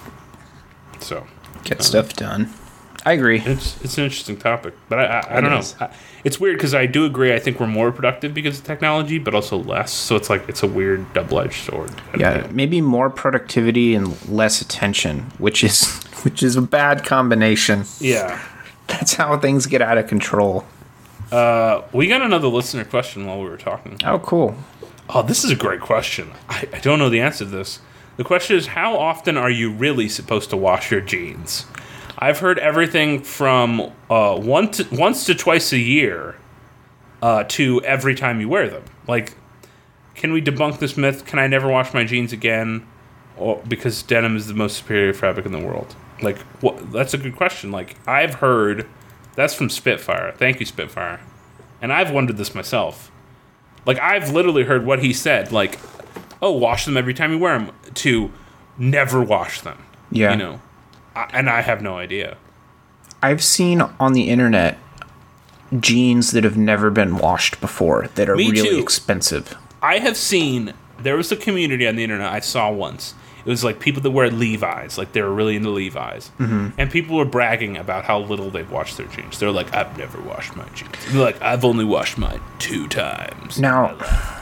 Speaker 1: So
Speaker 2: get um, stuff done. I agree.
Speaker 1: It's it's an interesting topic, but I I, I don't know. I, it's weird because I do agree. I think we're more productive because of technology, but also less. So it's like it's a weird double-edged sword.
Speaker 2: Yeah, maybe more productivity and less attention, which is which is a bad combination.
Speaker 1: Yeah,
Speaker 2: that's how things get out of control.
Speaker 1: Uh, we got another listener question while we were talking.
Speaker 2: Oh, cool.
Speaker 1: Oh, this is a great question. I, I don't know the answer to this. The question is, how often are you really supposed to wash your jeans? I've heard everything from uh, one to, once to twice a year uh, to every time you wear them. Like, can we debunk this myth? Can I never wash my jeans again? Or, because denim is the most superior fabric in the world. Like, what, that's a good question. Like, I've heard... That's from Spitfire. Thank you, Spitfire. And I've wondered this myself. Like, I've literally heard what he said. Like, oh, wash them every time you wear them. To never wash them.
Speaker 2: Yeah.
Speaker 1: You know? And I have no idea.
Speaker 2: I've seen on the internet jeans that have never been washed before that are Me really too. expensive.
Speaker 1: I have seen, there was a community on the internet I saw once. It was like people that wear Levi's, like they were really into Levi's. Mm-hmm. And people were bragging about how little they've washed their jeans. They're like, I've never washed my jeans. They're like, I've only washed mine two times.
Speaker 2: Now,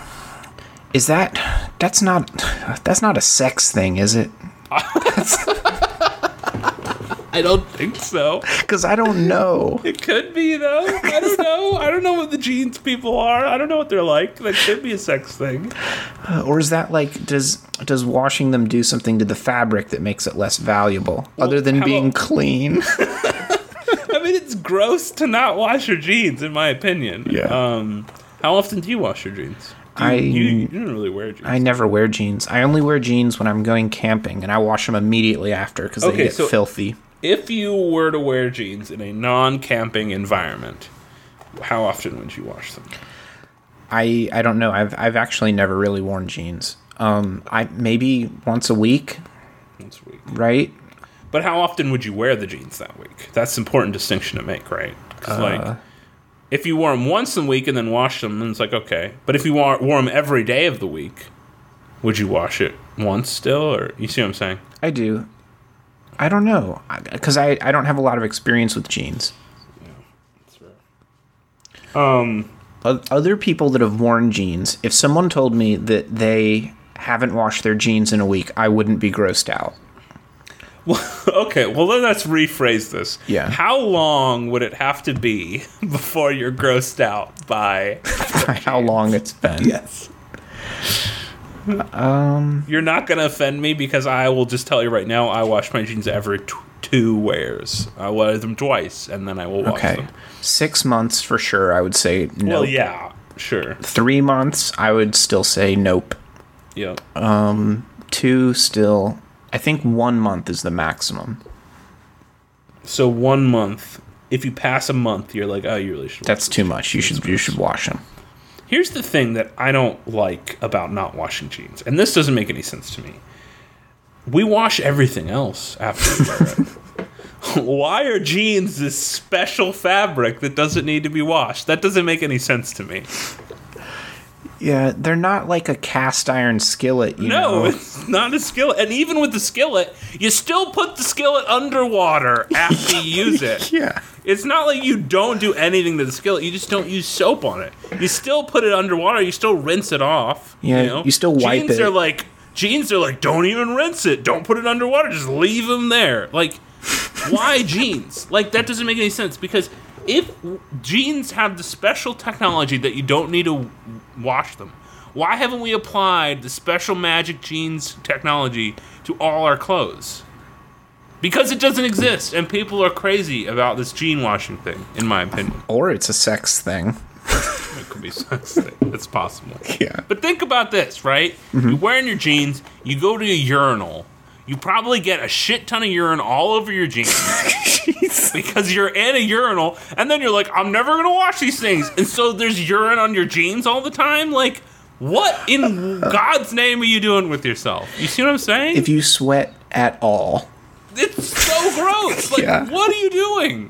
Speaker 2: is that, that's not, that's not a sex thing, is it?
Speaker 1: I don't think so.
Speaker 2: Because I don't know.
Speaker 1: It could be, though. I don't know. I don't know what the jeans people are. I don't know what they're like. That could be a sex thing.
Speaker 2: Uh, or is that like, does does washing them do something to the fabric that makes it less valuable, well, other than being about, clean?
Speaker 1: I mean, it's gross to not wash your jeans, in my opinion.
Speaker 2: Yeah.
Speaker 1: Um, how often do you wash your jeans? You,
Speaker 2: I
Speaker 1: you, you don't really wear jeans.
Speaker 2: I never wear jeans. I only wear jeans when I'm going camping, and I wash them immediately after because
Speaker 1: okay,
Speaker 2: they get
Speaker 1: so
Speaker 2: filthy.
Speaker 1: If you were to wear jeans in a non-camping environment, how often would you wash them?
Speaker 2: I I don't know. I've I've actually never really worn jeans. Um, I maybe once a week.
Speaker 1: Once a week,
Speaker 2: right?
Speaker 1: But how often would you wear the jeans that week? That's an important distinction to make, right? Because, uh, like, if you wore them once a week and then washed them, then it's like, okay. But if you wore, wore them every day of the week, would you wash it once still? Or you see what I'm saying?
Speaker 2: I do. I don't know. Because I, I don't have a lot of experience with jeans.
Speaker 1: Yeah, that's right. Um,
Speaker 2: Other people that have worn jeans, if someone told me that they haven't washed their jeans in a week, I wouldn't be grossed out.
Speaker 1: Well, okay, well then let's rephrase this.
Speaker 2: Yeah.
Speaker 1: How long would it have to be before you're grossed out by
Speaker 2: how long it's been?
Speaker 1: Yes.
Speaker 2: Um,
Speaker 1: You're not going to offend me because I will just tell you right now, I wash my jeans every t- two wears. I wear them twice, and then I will wash
Speaker 2: okay.
Speaker 1: them.
Speaker 2: Six months for sure, I would say no.
Speaker 1: Well, yeah, sure.
Speaker 2: Three months, I would still say nope.
Speaker 1: Yep.
Speaker 2: Um, two, still... I think one month is the maximum.
Speaker 1: So one month, if you pass a month, you're like, oh, you really should.
Speaker 2: That's too much. You should you should wash them.
Speaker 1: Here's the thing that I don't like about not washing jeans, and this doesn't make any sense to me. We wash everything else after we wear it. Why are jeans this special fabric that doesn't need to be washed? That doesn't make any sense to me.
Speaker 2: Yeah, they're not like a cast iron skillet, you
Speaker 1: no,
Speaker 2: know?
Speaker 1: It's not a skillet. And even with the skillet, you still put the skillet underwater after you use it.
Speaker 2: Yeah.
Speaker 1: It's not like you don't do anything to the skillet. You just don't use soap on it. You still put it underwater. You still rinse it off.
Speaker 2: Yeah,
Speaker 1: you know?
Speaker 2: you still wipe
Speaker 1: jeans
Speaker 2: it.
Speaker 1: Are like, jeans are like, don't even rinse it. Don't put it underwater. Just leave them there. Like, why jeans? Like, that doesn't make any sense because... If jeans have the special technology that you don't need to wash them, why haven't we applied the special magic jeans technology to all our clothes? Because it doesn't exist, and people are crazy about this jean washing thing, in my opinion.
Speaker 2: Or it's a sex thing.
Speaker 1: It could be a sex thing. It's possible.
Speaker 2: Yeah.
Speaker 1: But think about this, right? Mm-hmm. You're wearing your jeans, you go to a urinal, you probably get a shit ton of urine all over your jeans. Because you're in a urinal, and then you're like, I'm never going to wash these things. And so there's urine on your jeans all the time? Like, what in God's name are you doing with yourself? You see what I'm saying?
Speaker 2: If you sweat at all.
Speaker 1: It's so gross. Like, yeah. What are you doing?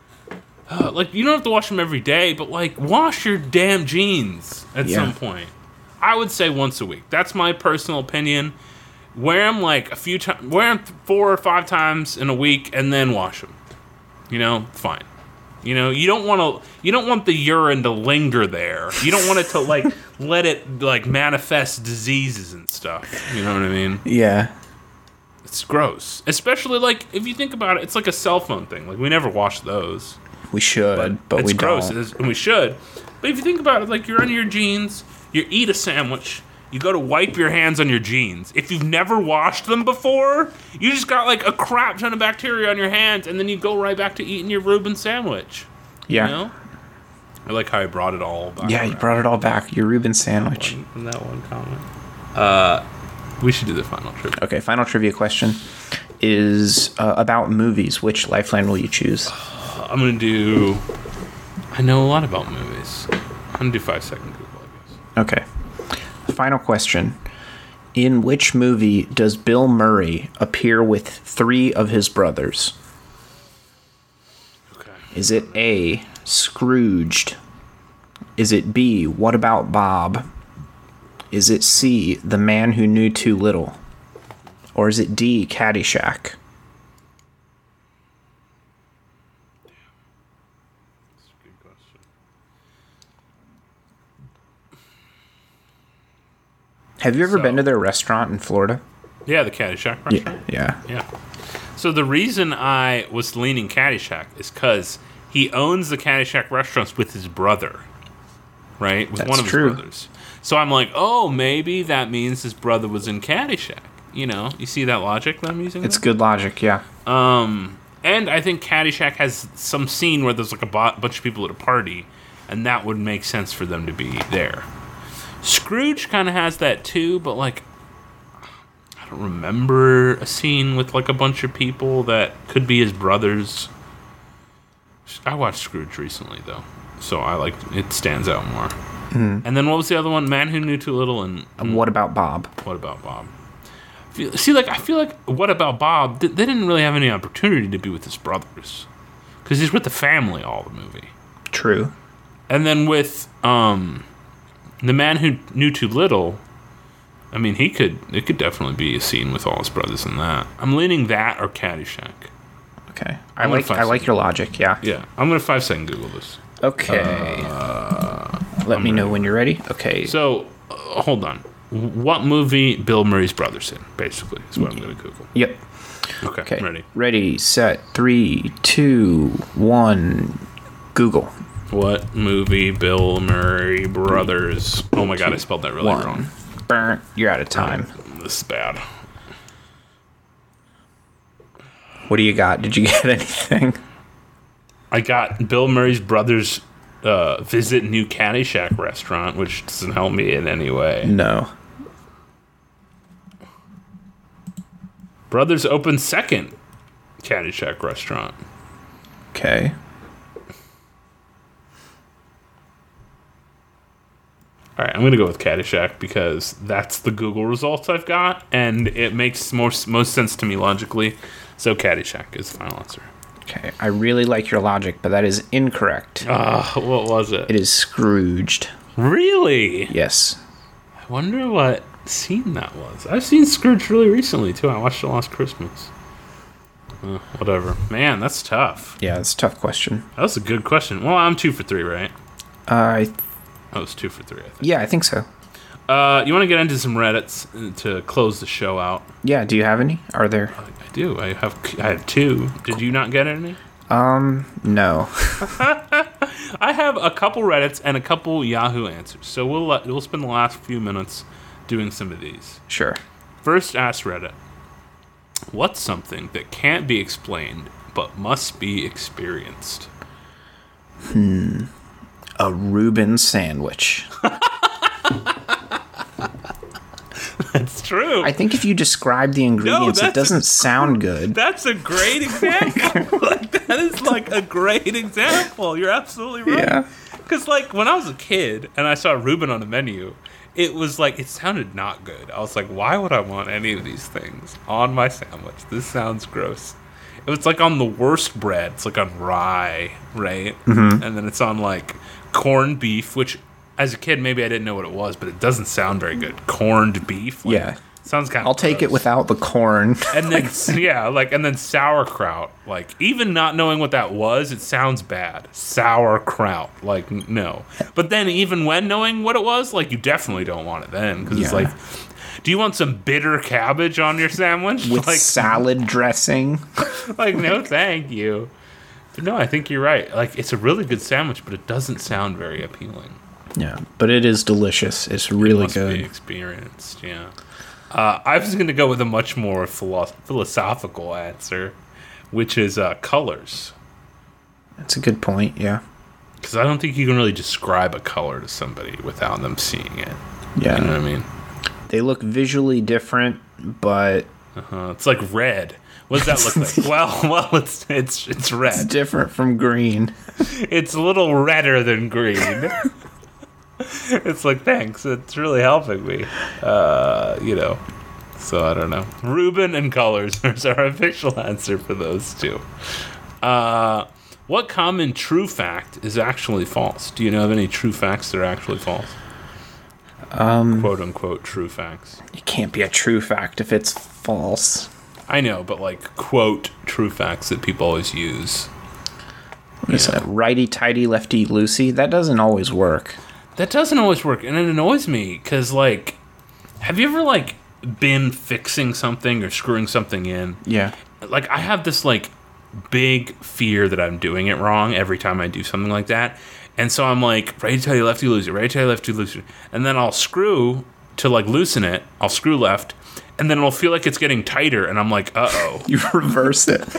Speaker 1: Uh, like, you don't have to wash them every day, but, like, wash your damn jeans at yeah. some point. I would say once a week. That's my personal opinion. Wear them, like, a few times. Wear them four or five times in a week, and then wash them. You know, fine. You know, you don't want to. You don't want the urine to linger there. You don't want it to like let it like manifest diseases and stuff. You know what I mean?
Speaker 2: Yeah.
Speaker 1: It's gross, especially like if you think about it. It's like a cell phone thing. Like we never wash those.
Speaker 2: We should, but, but
Speaker 1: it's
Speaker 2: we
Speaker 1: gross,
Speaker 2: don't.
Speaker 1: It's, and we should. But if you think about it, like you're on your jeans, you eat a sandwich. You go to wipe your hands on your jeans. If you've never washed them before, you just got like a crap ton of bacteria on your hands, and then you go right back to eating your Reuben sandwich.
Speaker 2: Yeah.
Speaker 1: You know? I like how I brought it all back.
Speaker 2: Yeah, you brought it all back. Your Reuben sandwich.
Speaker 1: From that one comment. Uh, we should do the final trivia.
Speaker 2: Okay, final trivia question is uh, about movies. Which lifeline will you choose?
Speaker 1: Uh, I'm going to do... I know a lot about movies. I'm going to do five second Google, I guess.
Speaker 2: Okay. Final question. In which movie does Bill Murray appear with three of his brothers?
Speaker 1: Okay.
Speaker 2: Is it A, Scrooged? Is it B, What About Bob? Is it C, The Man Who Knew Too Little? Or is it D, Caddyshack? Have you ever so, been to their restaurant in Florida?
Speaker 1: Yeah, the Caddyshack restaurant.
Speaker 2: Yeah, yeah.
Speaker 1: Yeah. So the reason I was leaning Caddyshack is because he owns the Caddyshack restaurants with his brother, right? With
Speaker 2: That's
Speaker 1: one of
Speaker 2: true.
Speaker 1: his brothers. So I'm like, oh, maybe that means his brother was in Caddyshack. You know, you see that logic that I'm using?
Speaker 2: It's
Speaker 1: there?
Speaker 2: good logic, yeah.
Speaker 1: Um, and I think Caddyshack has some scene where there's like a bo- bunch of people at a party, and that would make sense for them to be there. Scrooge kind of has that too, but like I don't remember a scene with like a bunch of people that could be his brothers. I watched Scrooge recently though, so I like it stands out more. Mm. And then what was the other one? Man Who Knew Too Little and, and
Speaker 2: What About Bob?
Speaker 1: What About Bob? feel, see, like, I feel like, What About Bob? They didn't really have any opportunity to be with his brothers. Because he's with the family all the movie.
Speaker 2: True.
Speaker 1: And then with um, The Man Who Knew Too Little, I mean, he could, it could definitely be a scene with all his brothers in that. I'm leaning that or Caddyshack.
Speaker 2: Okay. I
Speaker 1: I'm
Speaker 2: like I like
Speaker 1: second.
Speaker 2: your logic, yeah.
Speaker 1: Yeah, I'm going to five second Google this.
Speaker 2: Okay.
Speaker 1: Uh,
Speaker 2: Let
Speaker 1: I'm
Speaker 2: me know
Speaker 1: ready.
Speaker 2: when you're ready. Okay.
Speaker 1: So, uh, hold on. What movie Bill Murray's brothers in, basically, is what I'm going to Google.
Speaker 2: Yep.
Speaker 1: Okay,
Speaker 2: Okay.
Speaker 1: I'm ready.
Speaker 2: Ready, set, three, two, one. Google.
Speaker 1: What movie Bill Murray brothers... Oh my god, I spelled that really
Speaker 2: One.
Speaker 1: wrong.
Speaker 2: Burn. You're out of time.
Speaker 1: This is bad.
Speaker 2: What do you got? Did you get anything?
Speaker 1: I got Bill Murray's brothers uh, visit new Caddyshack restaurant, which doesn't help me in any way.
Speaker 2: No.
Speaker 1: Brothers open second Caddyshack restaurant.
Speaker 2: Okay.
Speaker 1: All right, I'm going to go with Caddyshack because that's the Google results I've got, and it makes more, most sense to me logically. So Caddyshack is the final answer.
Speaker 2: Okay. I really like your logic, but that is incorrect.
Speaker 1: Ah, uh, what was it?
Speaker 2: It is Scrooged.
Speaker 1: Really?
Speaker 2: Yes.
Speaker 1: I wonder what scene that was. I've seen Scrooge really recently, too. I watched it last Christmas. Uh, whatever. Man, that's tough.
Speaker 2: Yeah, it's a tough question.
Speaker 1: That was a good question. Well, I'm two for three, right?
Speaker 2: Uh, I
Speaker 1: I was two for three, I think.
Speaker 2: yeah, I think so.
Speaker 1: Uh, you want to get into some Reddits to close the show out?
Speaker 2: Yeah, do you have any? Are there?
Speaker 1: I, I do. I have I have two. Did you not get any?
Speaker 2: Um, no.
Speaker 1: I have a couple Reddits and a couple Yahoo answers. So we'll let, we'll spend the last few minutes doing some of these.
Speaker 2: Sure.
Speaker 1: First, ask Reddit. What's something that can't be explained but must be experienced?
Speaker 2: A Reuben sandwich.
Speaker 1: That's true.
Speaker 2: I think if you describe the ingredients,
Speaker 1: that's
Speaker 2: it doesn't
Speaker 1: a-
Speaker 2: sound good.
Speaker 1: That's a great example. Like, that is like a great example. You're absolutely right.
Speaker 2: Yeah.
Speaker 1: Because like when I was a kid and I saw Reuben on the menu, it was like it sounded not good. I was like, why would I want any of these things on my sandwich? This sounds gross. It was like on the worst bread. It's like on rye, right? Mm-hmm. And then it's on like corned beef, which as a kid maybe I didn't know what it was, but it doesn't sound very good. Corned beef. Like,
Speaker 2: Yeah.
Speaker 1: sounds kind of
Speaker 2: I'll take it without the corn.
Speaker 1: and then yeah, like and then sauerkraut. Like even not knowing what that was, it sounds bad. Sauerkraut. Like n- no. But then even when knowing what it was, like you definitely don't want it then because it's
Speaker 2: Yeah.
Speaker 1: like, do you want some bitter cabbage on your sandwich?
Speaker 2: With
Speaker 1: like
Speaker 2: salad dressing.
Speaker 1: like no, thank you. But no, I think you're right. Like it's a really good sandwich, but it doesn't sound very appealing.
Speaker 2: Yeah, but it is delicious. It's really
Speaker 1: Must be
Speaker 2: good.
Speaker 1: experienced. Yeah. Uh, I was going to go with a much more philo- philosophical answer, which is uh, colors.
Speaker 2: That's a good point, yeah.
Speaker 1: Because I don't think you can really describe a color to somebody without them seeing it.
Speaker 2: Yeah.
Speaker 1: You know what I mean?
Speaker 2: They look visually different, but
Speaker 1: Uh, it's like red. What does that look like? well, well, it's it's it's
Speaker 2: it's
Speaker 1: red.
Speaker 2: different from green.
Speaker 1: It's a little redder than green. It's like, thanks. It's really helping me. Uh, you know. So I don't know. Reuben and colors is our official answer for those two. Uh, what common true fact is actually false? Do you know of any true facts that are actually false? Um, quote unquote true facts.
Speaker 2: It can't be a true fact if it's false.
Speaker 1: I know, but like quote true facts that people always use.
Speaker 2: What is that? Righty tighty, lefty loosey? That doesn't always work.
Speaker 1: That doesn't always work, and it annoys me because, like, have you ever like been fixing something or screwing something in?
Speaker 2: Yeah.
Speaker 1: Like, I have this like big fear that I'm doing it wrong every time I do something like that, and so I'm like, righty tighty, lefty loosey, righty tighty, lefty loosey, and then I'll screw to like loosen it. I'll screw left, and then it'll feel like it's getting tighter, and I'm like, uh oh.
Speaker 2: You reverse it.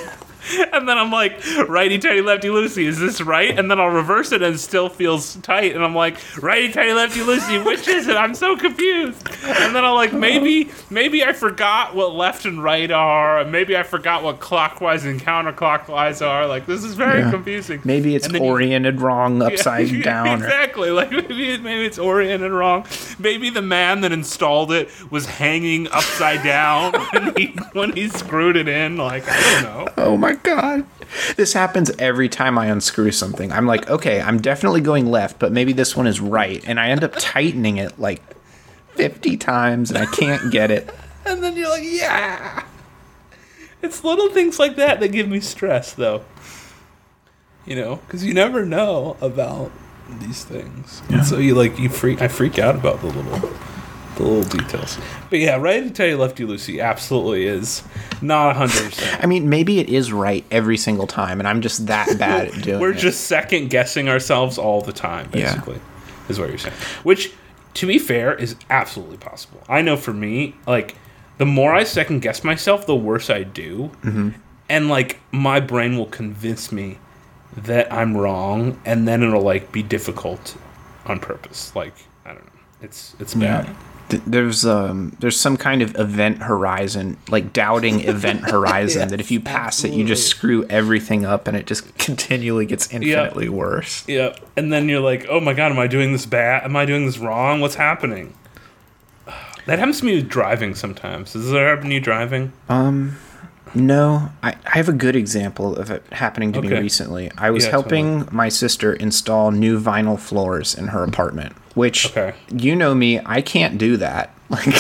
Speaker 1: And then I'm like, righty tighty lefty loosey, is this right? And then I'll reverse it and it still feels tight. And I'm like, righty tighty lefty loosey, which is it? I'm so confused. And then I'm like, maybe maybe I forgot what left and right are. And maybe I forgot what clockwise and counterclockwise are. Like, this is very
Speaker 2: Yeah.
Speaker 1: confusing.
Speaker 2: Maybe it's oriented
Speaker 1: you,
Speaker 2: wrong, upside
Speaker 1: yeah,
Speaker 2: down.
Speaker 1: Exactly. Or... Like maybe maybe it's oriented wrong. Maybe the man that installed it was hanging upside down when he when he screwed it in. Like, I don't know.
Speaker 2: Oh my god. This happens every time I unscrew something. I'm like, okay, I'm definitely going left, but maybe this one is right. And I end up tightening it like fifty times and I can't get it.
Speaker 1: And then you're like, yeah. It's little things like that that give me stress, though. You know, because you never know about these things. Yeah. And so you like, you freak, I freak out about the little... the little details. But yeah, righty tighty lefty loosey absolutely is not one hundred percent.
Speaker 2: I mean, maybe it is right every single time, and I'm just that bad at doing
Speaker 1: We're
Speaker 2: it.
Speaker 1: We're just second guessing ourselves all the time, basically, yeah. is what you're saying. Which, to be fair, is absolutely possible. I know for me, like, the more I second guess myself, the worse I do.
Speaker 2: Mm-hmm.
Speaker 1: And, like, my brain will convince me that I'm wrong, and then it'll, like, be difficult on purpose. Like, I don't know. It's, it's bad.
Speaker 2: Yeah. There's um there's some kind of event horizon, like doubting event horizon, yes, that if you pass absolutely. it, you just screw everything up and it just continually gets infinitely yep. worse.
Speaker 1: Yeah. And then you're like, oh my god, am I doing this bad? Am I doing this wrong? What's happening? That happens to me with driving sometimes. Does that happen to you driving?
Speaker 2: Um, no. I, I have a good example of it happening to okay. me recently. I was yeah, helping totally. my sister install new vinyl floors in her apartment. Which, okay. you know me, I can't do that. Like,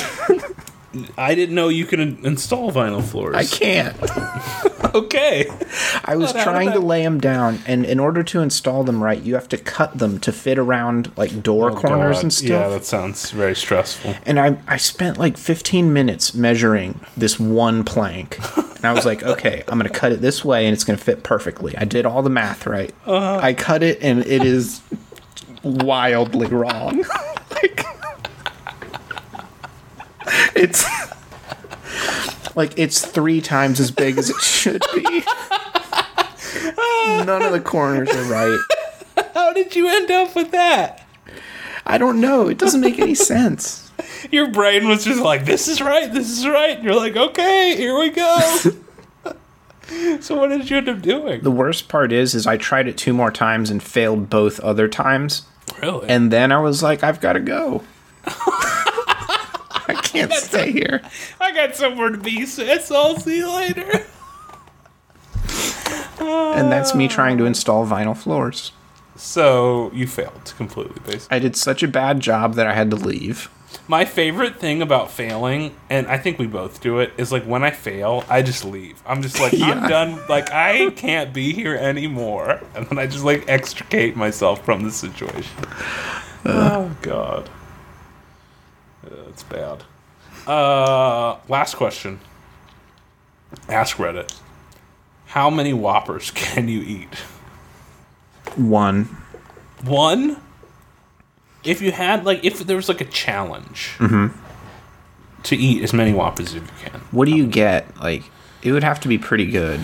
Speaker 1: I didn't know you could install vinyl floors.
Speaker 2: I can't.
Speaker 1: Okay.
Speaker 2: I was Not trying to lay them down, and in order to install them right, you have to cut them to fit around, like, door oh, corners God. and stuff.
Speaker 1: Yeah, that sounds very stressful.
Speaker 2: And I, I spent, like, fifteen minutes measuring this one plank. And I was like, okay, I'm going to cut it this way, and it's going to fit perfectly. I did all the math right. Uh-huh. I cut it, and it is... wildly wrong. Like, it's like it's three times as big as it should be. None of the corners are right.
Speaker 1: How did you end up with that?
Speaker 2: I don't know. It doesn't make any sense.
Speaker 1: Your brain was just like, this is right, this is right. And you're like, okay, here we go. So what did you end up doing?
Speaker 2: The worst part is, is I tried it two more times and failed both other times.
Speaker 1: Really?
Speaker 2: And then I was like, I've got to go. I can't stay here.
Speaker 1: I got somewhere to be, sis. I'll see you later.
Speaker 2: And that's me trying to install vinyl floors.
Speaker 1: So you failed completely, basically.
Speaker 2: I did such a bad job that I had to leave.
Speaker 1: My favorite thing about failing, and I think we both do it, is like when I fail, I just leave. I'm just like, yeah. I'm done. Like, I can't be here anymore. And then I just like extricate myself from the situation. Uh, oh, God. That's bad. Uh, last question. Ask Reddit. How many Whoppers can you eat?
Speaker 2: One.
Speaker 1: One? If you had, like, if there was, like, a challenge
Speaker 2: mm-hmm.
Speaker 1: to eat as many Whoppers as you can.
Speaker 2: What do you get? Like, it would have to be pretty good.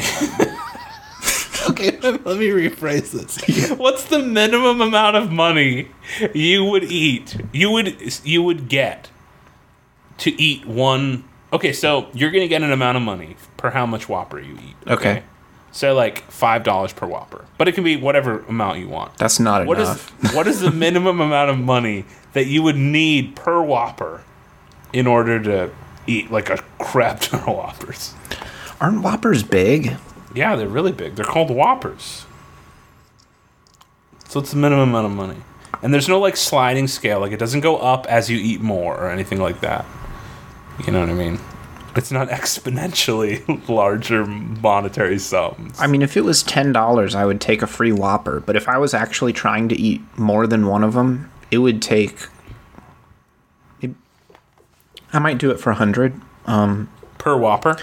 Speaker 1: Okay, let me rephrase this. Yeah. What's the minimum amount of money you would eat, you would, you would get to eat one... Okay, so you're going to get an amount of money per how much Whopper you eat.
Speaker 2: Okay.
Speaker 1: okay? So, like, five dollars per Whopper. But it can be whatever amount you want.
Speaker 2: That's not
Speaker 1: what
Speaker 2: enough.
Speaker 1: Is, what is the minimum amount of money that you would need per Whopper in order to eat, like, a crap ton of Whoppers?
Speaker 2: Aren't Whoppers big?
Speaker 1: Yeah, they're really big. They're called Whoppers. So it's the minimum amount of money. And there's no, like, sliding scale. Like, it doesn't go up as you eat more or anything like that. You know what I mean? It's not exponentially larger monetary sums.
Speaker 2: I mean, if it was ten dollars, I would take a free Whopper. But if I was actually trying to eat more than one of them, it would take... It, I might do it for one hundred dollars. Um,
Speaker 1: per Whopper?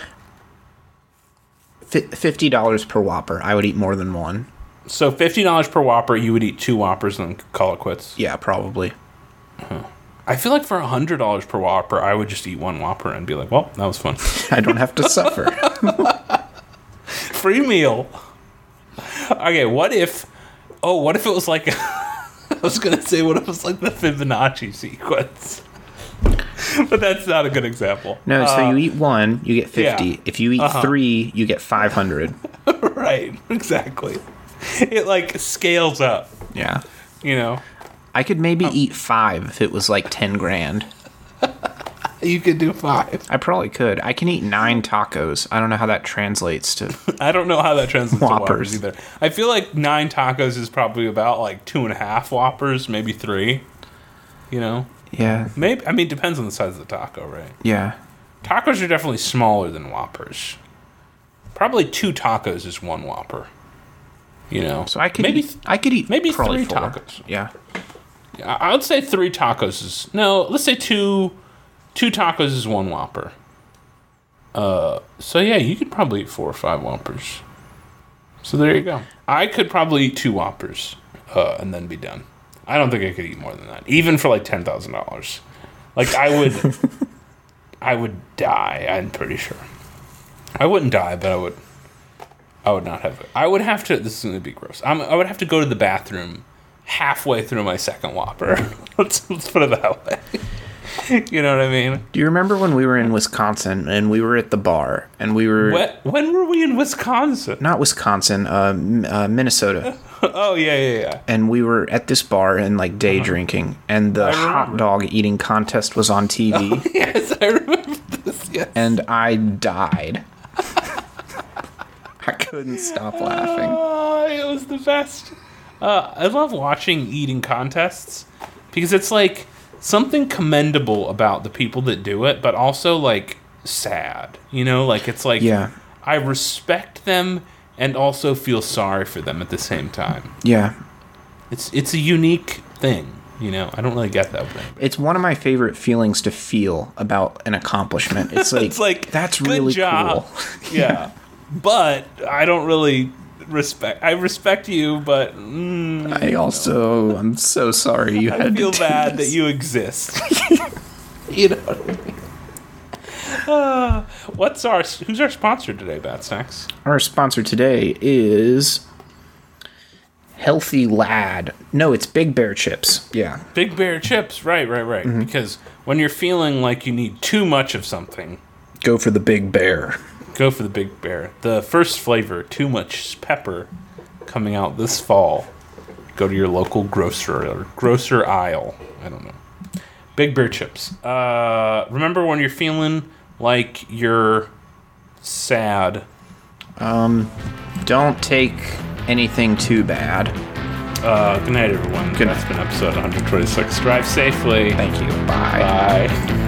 Speaker 2: fifty dollars per Whopper. I would eat more than one.
Speaker 1: So fifty dollars per Whopper, you would eat two Whoppers and then call it quits?
Speaker 2: Yeah, probably.
Speaker 1: Huh. I feel like for one hundred dollars per Whopper, I would just eat one Whopper and be like, well, that was fun.
Speaker 2: I don't have to suffer.
Speaker 1: free meal. Okay, what if... Oh, what if it was like... I was going to say, what if it was like the Fibonacci sequence? But that's not a good example.
Speaker 2: No, so
Speaker 1: uh,
Speaker 2: you eat one, you get fifty.
Speaker 1: yeah.
Speaker 2: If you eat
Speaker 1: Uh-huh.
Speaker 2: three, you get five hundred.
Speaker 1: Right, exactly. It, like, scales up,
Speaker 2: Yeah.
Speaker 1: you know?
Speaker 2: I could maybe eat five if it was like ten grand.
Speaker 1: You could do five.
Speaker 2: I probably could. I can eat nine tacos. I don't know how that translates to.
Speaker 1: I don't know how that translates
Speaker 2: Whoppers.
Speaker 1: to Whoppers either. I feel like nine tacos is probably about, like, two and a half Whoppers, maybe three. You know?
Speaker 2: Yeah.
Speaker 1: Maybe. I mean, depends on the size of the taco, right?
Speaker 2: Yeah.
Speaker 1: Tacos are definitely smaller than Whoppers. Probably two tacos is one Whopper. You know?
Speaker 2: So I could
Speaker 1: maybe
Speaker 2: eat, I could eat
Speaker 1: maybe
Speaker 2: probably
Speaker 1: three
Speaker 2: four.
Speaker 1: tacos.
Speaker 2: Yeah.
Speaker 1: I I would say three tacos is... No, let's say two... Two tacos is one Whopper. Uh, so yeah, you could probably eat four or five Whoppers. So there you go. I could probably eat two Whoppers uh, and then be done. I don't think I could eat more than that, even for like ten thousand dollars. Like I would, I would die. I'm pretty sure. I wouldn't die, but I would. I would not have it. I would have to. This is going to be gross. I'm, I would have to go to the bathroom halfway through my second Whopper. let's let's put it that way. You know what I mean?
Speaker 2: Do you remember when we were in Wisconsin and we were at the bar and we were
Speaker 1: When, when were we in Wisconsin?
Speaker 2: not Wisconsin, uh, M- uh, Minnesota,
Speaker 1: Oh yeah, yeah, yeah.
Speaker 2: and we were at this bar and like day drinking, and the
Speaker 1: I
Speaker 2: hot
Speaker 1: remember.
Speaker 2: dog eating contest was on T V,
Speaker 1: Yes, I remember this. Yes.
Speaker 2: and I died. I couldn't stop laughing.
Speaker 1: Oh, it was the best. Uh, I love watching eating contests because it's like something commendable about the people that do it, but also like sad. You know, like it's like
Speaker 2: Yeah.
Speaker 1: I respect them and also feel sorry for them at the same time.
Speaker 2: Yeah.
Speaker 1: It's it's a unique thing. You know, I don't really get that thing.
Speaker 2: It's one of my favorite feelings to feel about an accomplishment. It's like,
Speaker 1: It's like
Speaker 2: that's
Speaker 1: good
Speaker 2: really
Speaker 1: job.
Speaker 2: cool.
Speaker 1: Yeah, but I don't really respect. I respect you, but mm,
Speaker 2: I also, I'm so sorry you
Speaker 1: I
Speaker 2: had
Speaker 1: feel
Speaker 2: to do
Speaker 1: bad that
Speaker 2: this.
Speaker 1: you exist. You know what I mean? Uh, what's our who's our sponsor today, Bad Snacks?
Speaker 2: Our sponsor today is Healthy Lad. No, it's Big Bear Chips. Yeah.
Speaker 1: Big Bear Chips. Right, right, right.
Speaker 2: Mm-hmm.
Speaker 1: Because when you're feeling like you need too much of something,
Speaker 2: Go for the Big Bear.
Speaker 1: go for the Big Bear. The first flavor, too much pepper, coming out this fall. Go to your local grocer or grocer aisle. I don't know. Big Bear Chips. Uh, remember when you're feeling like you're sad?
Speaker 2: Don't take anything too bad.
Speaker 1: Uh, good night, everyone.
Speaker 2: Good
Speaker 1: That's been episode one twenty-six. Drive safely.
Speaker 2: Thank you. Bye.
Speaker 1: Bye.